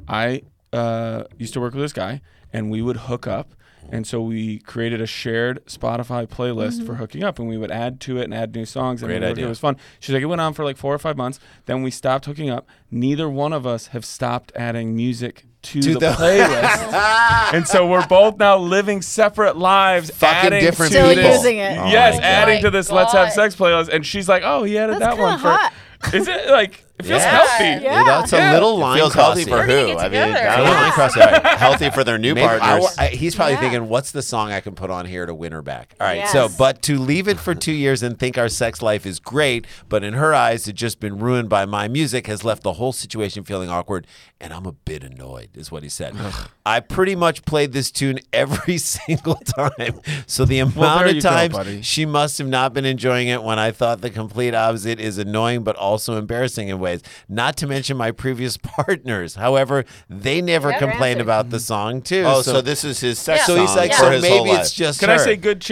I uh, used to work with this guy and we would hook up. And so we created a shared Spotify playlist Mm-hmm. for hooking up, and we would add to it and add new songs. And Great it, would- idea. It was fun. She's like, it went on for like four or five months. Then we stopped hooking up. Neither one of us have stopped adding music to, To the, the- playlist. And so we're both now living separate lives, Fucking adding different to Still people. this- using it. Oh yes, my adding God. to this Let's Have God. Sex playlist. And she's like, oh, he added That's that one kinda for. hot. Is it like it feels Yeah. healthy? Yeah. That's a Yeah. little It line feels healthy crossing. for We're gonna who? get I mean, together. I don't Yeah. know. Line crossing. All right. Healthy for their new Maybe I partners. wa- I- he's probably Yeah. thinking, what's the song I can put on here to win her back? All right. Yes. So, but to leave it for two years and think our sex life is great, but in her eyes, it's just been ruined by my music, has left the whole situation feeling awkward. And I'm a bit annoyed, is what he said. I pretty much played this tune every single time. So the amount Well, there of you go, times buddy. she must have not been enjoying it when I thought the complete opposite is annoying, but also embarrassing in ways. Not to mention my previous partners. However, they never Yeah, complained answered. about the song, too. Oh, so, this is his sex Yeah. so song he's like, Yeah. so for his whole maybe life. it's just Can her. I say good chance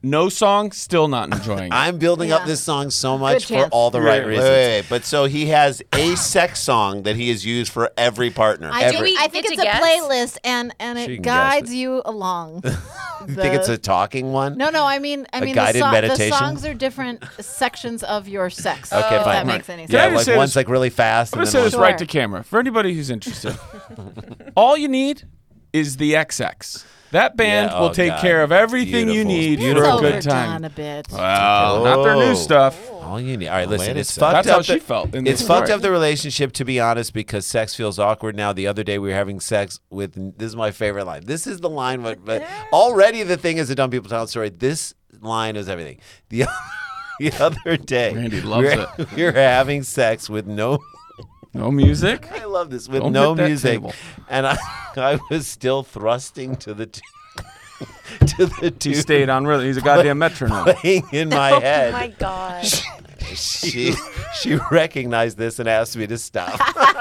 no song, still not enjoying it. I'm building up Yeah. this song so much for chance. all the right Wait, Wait, reasons. wait, wait. But so he has a sex song that he has used for every partner. I Every- think, I think Get it's to a guess? playlist, and and She it can guess guides it. you along. You think it's a talking one? No, no. I mean, I A mean, guided the, so- meditation? the songs are different sections of your sex. Okay, if fine. that makes any sense. Can I Yeah, just like say one's this- like really fast. I'm And gonna say then this one's Sure. right to camera for anybody who's interested. All you need is the X X. That band Yeah, will oh, take God. care of everything you Beautiful. need It's for a overdone good time. a bit. Well, not their new Oh. stuff. all you need. All right, listen. Wait a It's second. fucked That's up. how she the- felt in It's this fucked story. up the relationship, to be honest, because sex feels awkward now. The other day we were having sex with. This is my favorite line. This is the line. But, but already the thing is a dumb people tell story. This line is everything. The the other day, Randy loves we were, it. we were having sex with no. No music. I love this with Don't no hit that music, table. and I I was still thrusting to the. T- to the He two stayed on rhythm. He's a goddamn metronome. playing in my Oh head. my gosh. She she recognized this and asked me to stop.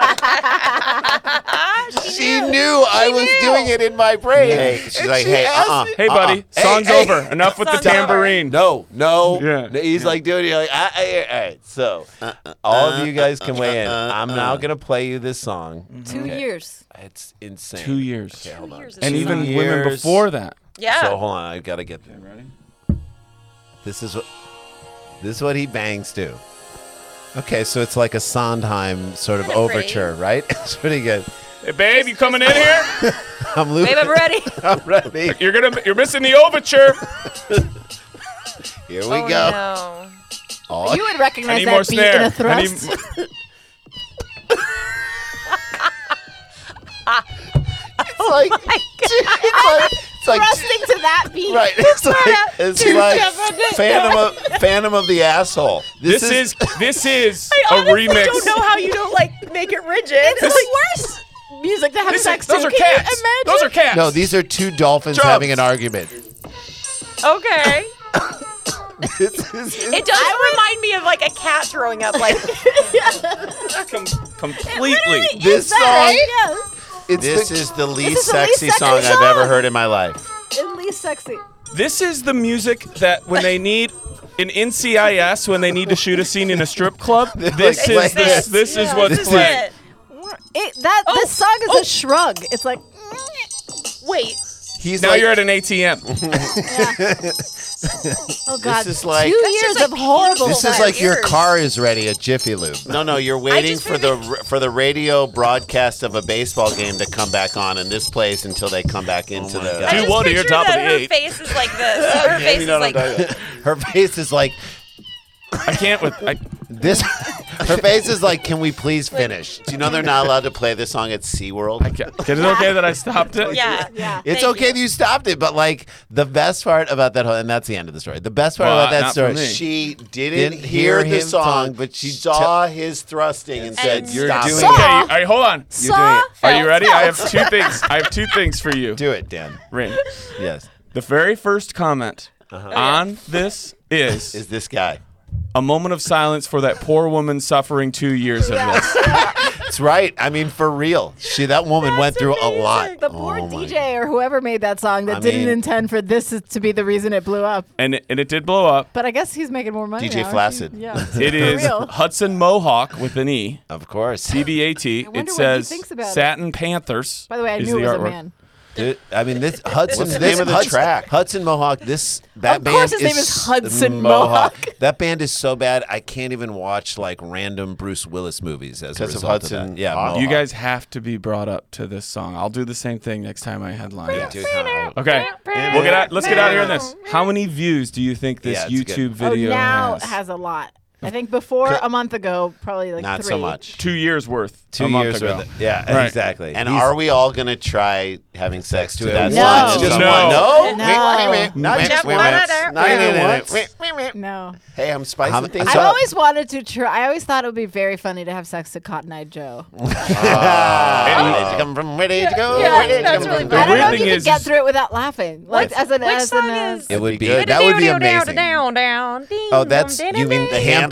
she knew I was doing it in my brain. Hey, she's And like, she hey, asked uh-uh. me- Hey, buddy, Uh-uh. Hey, song's hey. over. Enough with the Song's over. tambourine. No, no. Yeah. No, he's like doing it. Like, I, I, all right. So, all of you guys can weigh in. I'm now gonna play you this song. Two Okay. years. It's insane. Two years. Okay, hold on. years is And Two even women years. before that. Yeah. So hold on. I gotta get there. Ready? This is what. This is what he bangs to. Okay, so it's like a Sondheim sort of Kinda overture, right? It's pretty good. Hey, babe, you coming in here? I'm losing. Babe, I'm ready. I'm ready. You're gonna. You're missing the overture. Here we oh, go. No. Oh, You would recognize Any that more beat snare? in a I need thrust. mo- it's like, it's like, Thrusting to that beat. right. It's like, it's like Phantom of Phantom of the Asshole. This is this is I a honestly remix. don't know how you don't like make it rigid. It's the worst music to have This sex is, those to. are Can cats. you imagine? Those are cats. no. These are two dolphins Drums. having an argument. Okay. This is- It does remind me of like a cat throwing up like Com- completely. this song. Right? Yes. It's This the, is the least is the least sexy sexy song I've song. ever heard in my life. At least sexy. This is the music that when they need in N C I S when they need to shoot a scene in a strip club. This like, is like this. this. This is Yeah, what's this is playing. it. It, that Oh, this song is oh. a shrug. It's like Wait. he's Now like, you're at an A T M. oh god, is like- two That's years just, of like, horrible. this is my like your ears. car is ready at Jiffy Lube. No, no, you're waiting just for the for the radio broadcast of a baseball game to come back on, and this plays until they come back into my the. God. I Two just one to your picture top of that the her eight. face is like this. Her face is know what I'm like talking about. Her face is like I can't with. I, this. Her face is like, can we please finish? Do you know they're not allowed to play this song at SeaWorld? I can't. Is it okay that I stopped it? yeah. Yeah. It's Thank okay you. that you stopped it, but like the best part about that whole, and that's the end of the story. The best part Well, about that not story, for me. She didn't, Didn't hear, hear the him song, song, but but she she saw his thrusting and said, And You're "Stop doing it." Saw. Okay. All right. Hold on. Saw. Are you ready? I have felt. two things. I have two things for you. do it, Dan. Rin. Yes. The very first comment on this is, Is this guy? a moment of silence for that poor woman suffering two years of this. That's right. I mean, for real. She, that woman went through a lot. The poor Oh my D J or whoever made that song that I didn't mean- intend for this to be the reason it blew up. And it, and it did blow up. But I guess he's making more money D J now. Flaccid. Yeah. It For is real. Hudson Mohawk with an E. Of course. C B A T. I wonder It what he says thinks about it. Satin Panthers. By the way, I is knew it the was a artwork. man. Dude, I mean, this Hudson. What's the this name of the Hudson, track? Hudson Mohawk. This that Of band course his is name is Hudson Mohawk. Mohawk. That band is so bad. I can't even watch like random Bruce Willis movies as a Because of result Hudson that. Yeah, Mohawk. You Mohawk. guys have to be brought up to this song. I'll do the same thing next time I headline. Yeah, dude, huh? Okay, we'll get out. Let's get out of here on this. How many views do you think this Yeah, it's good. YouTube Oh, video now has? it has a lot. I think before a month ago, probably like Not three. so much. Two years worth. Two a month years ago. worth. Of, yeah, Right. exactly. And He's- are we all going to try having sex to to that it No. song? once? Just No. one. No? No. Wait, wait, wait. Not Wait, just wait, once. wait. Not Wait, even wait, once. wait. No. Hey, I'm spicing How- things I've So- up. always wanted to try. I always thought it would be very funny to have sex to Cotton Eye Joe. Ah, where did you come from? Where did you go? Yeah, Where did you that's come really from? bad. I don't weird know if thing you is- can get through it without laughing. Like What? as an Which as song an, uh, is- It would be. good. That would be Down, amazing. down, down, ding, Oh, that's dum, you mean the ding, hamper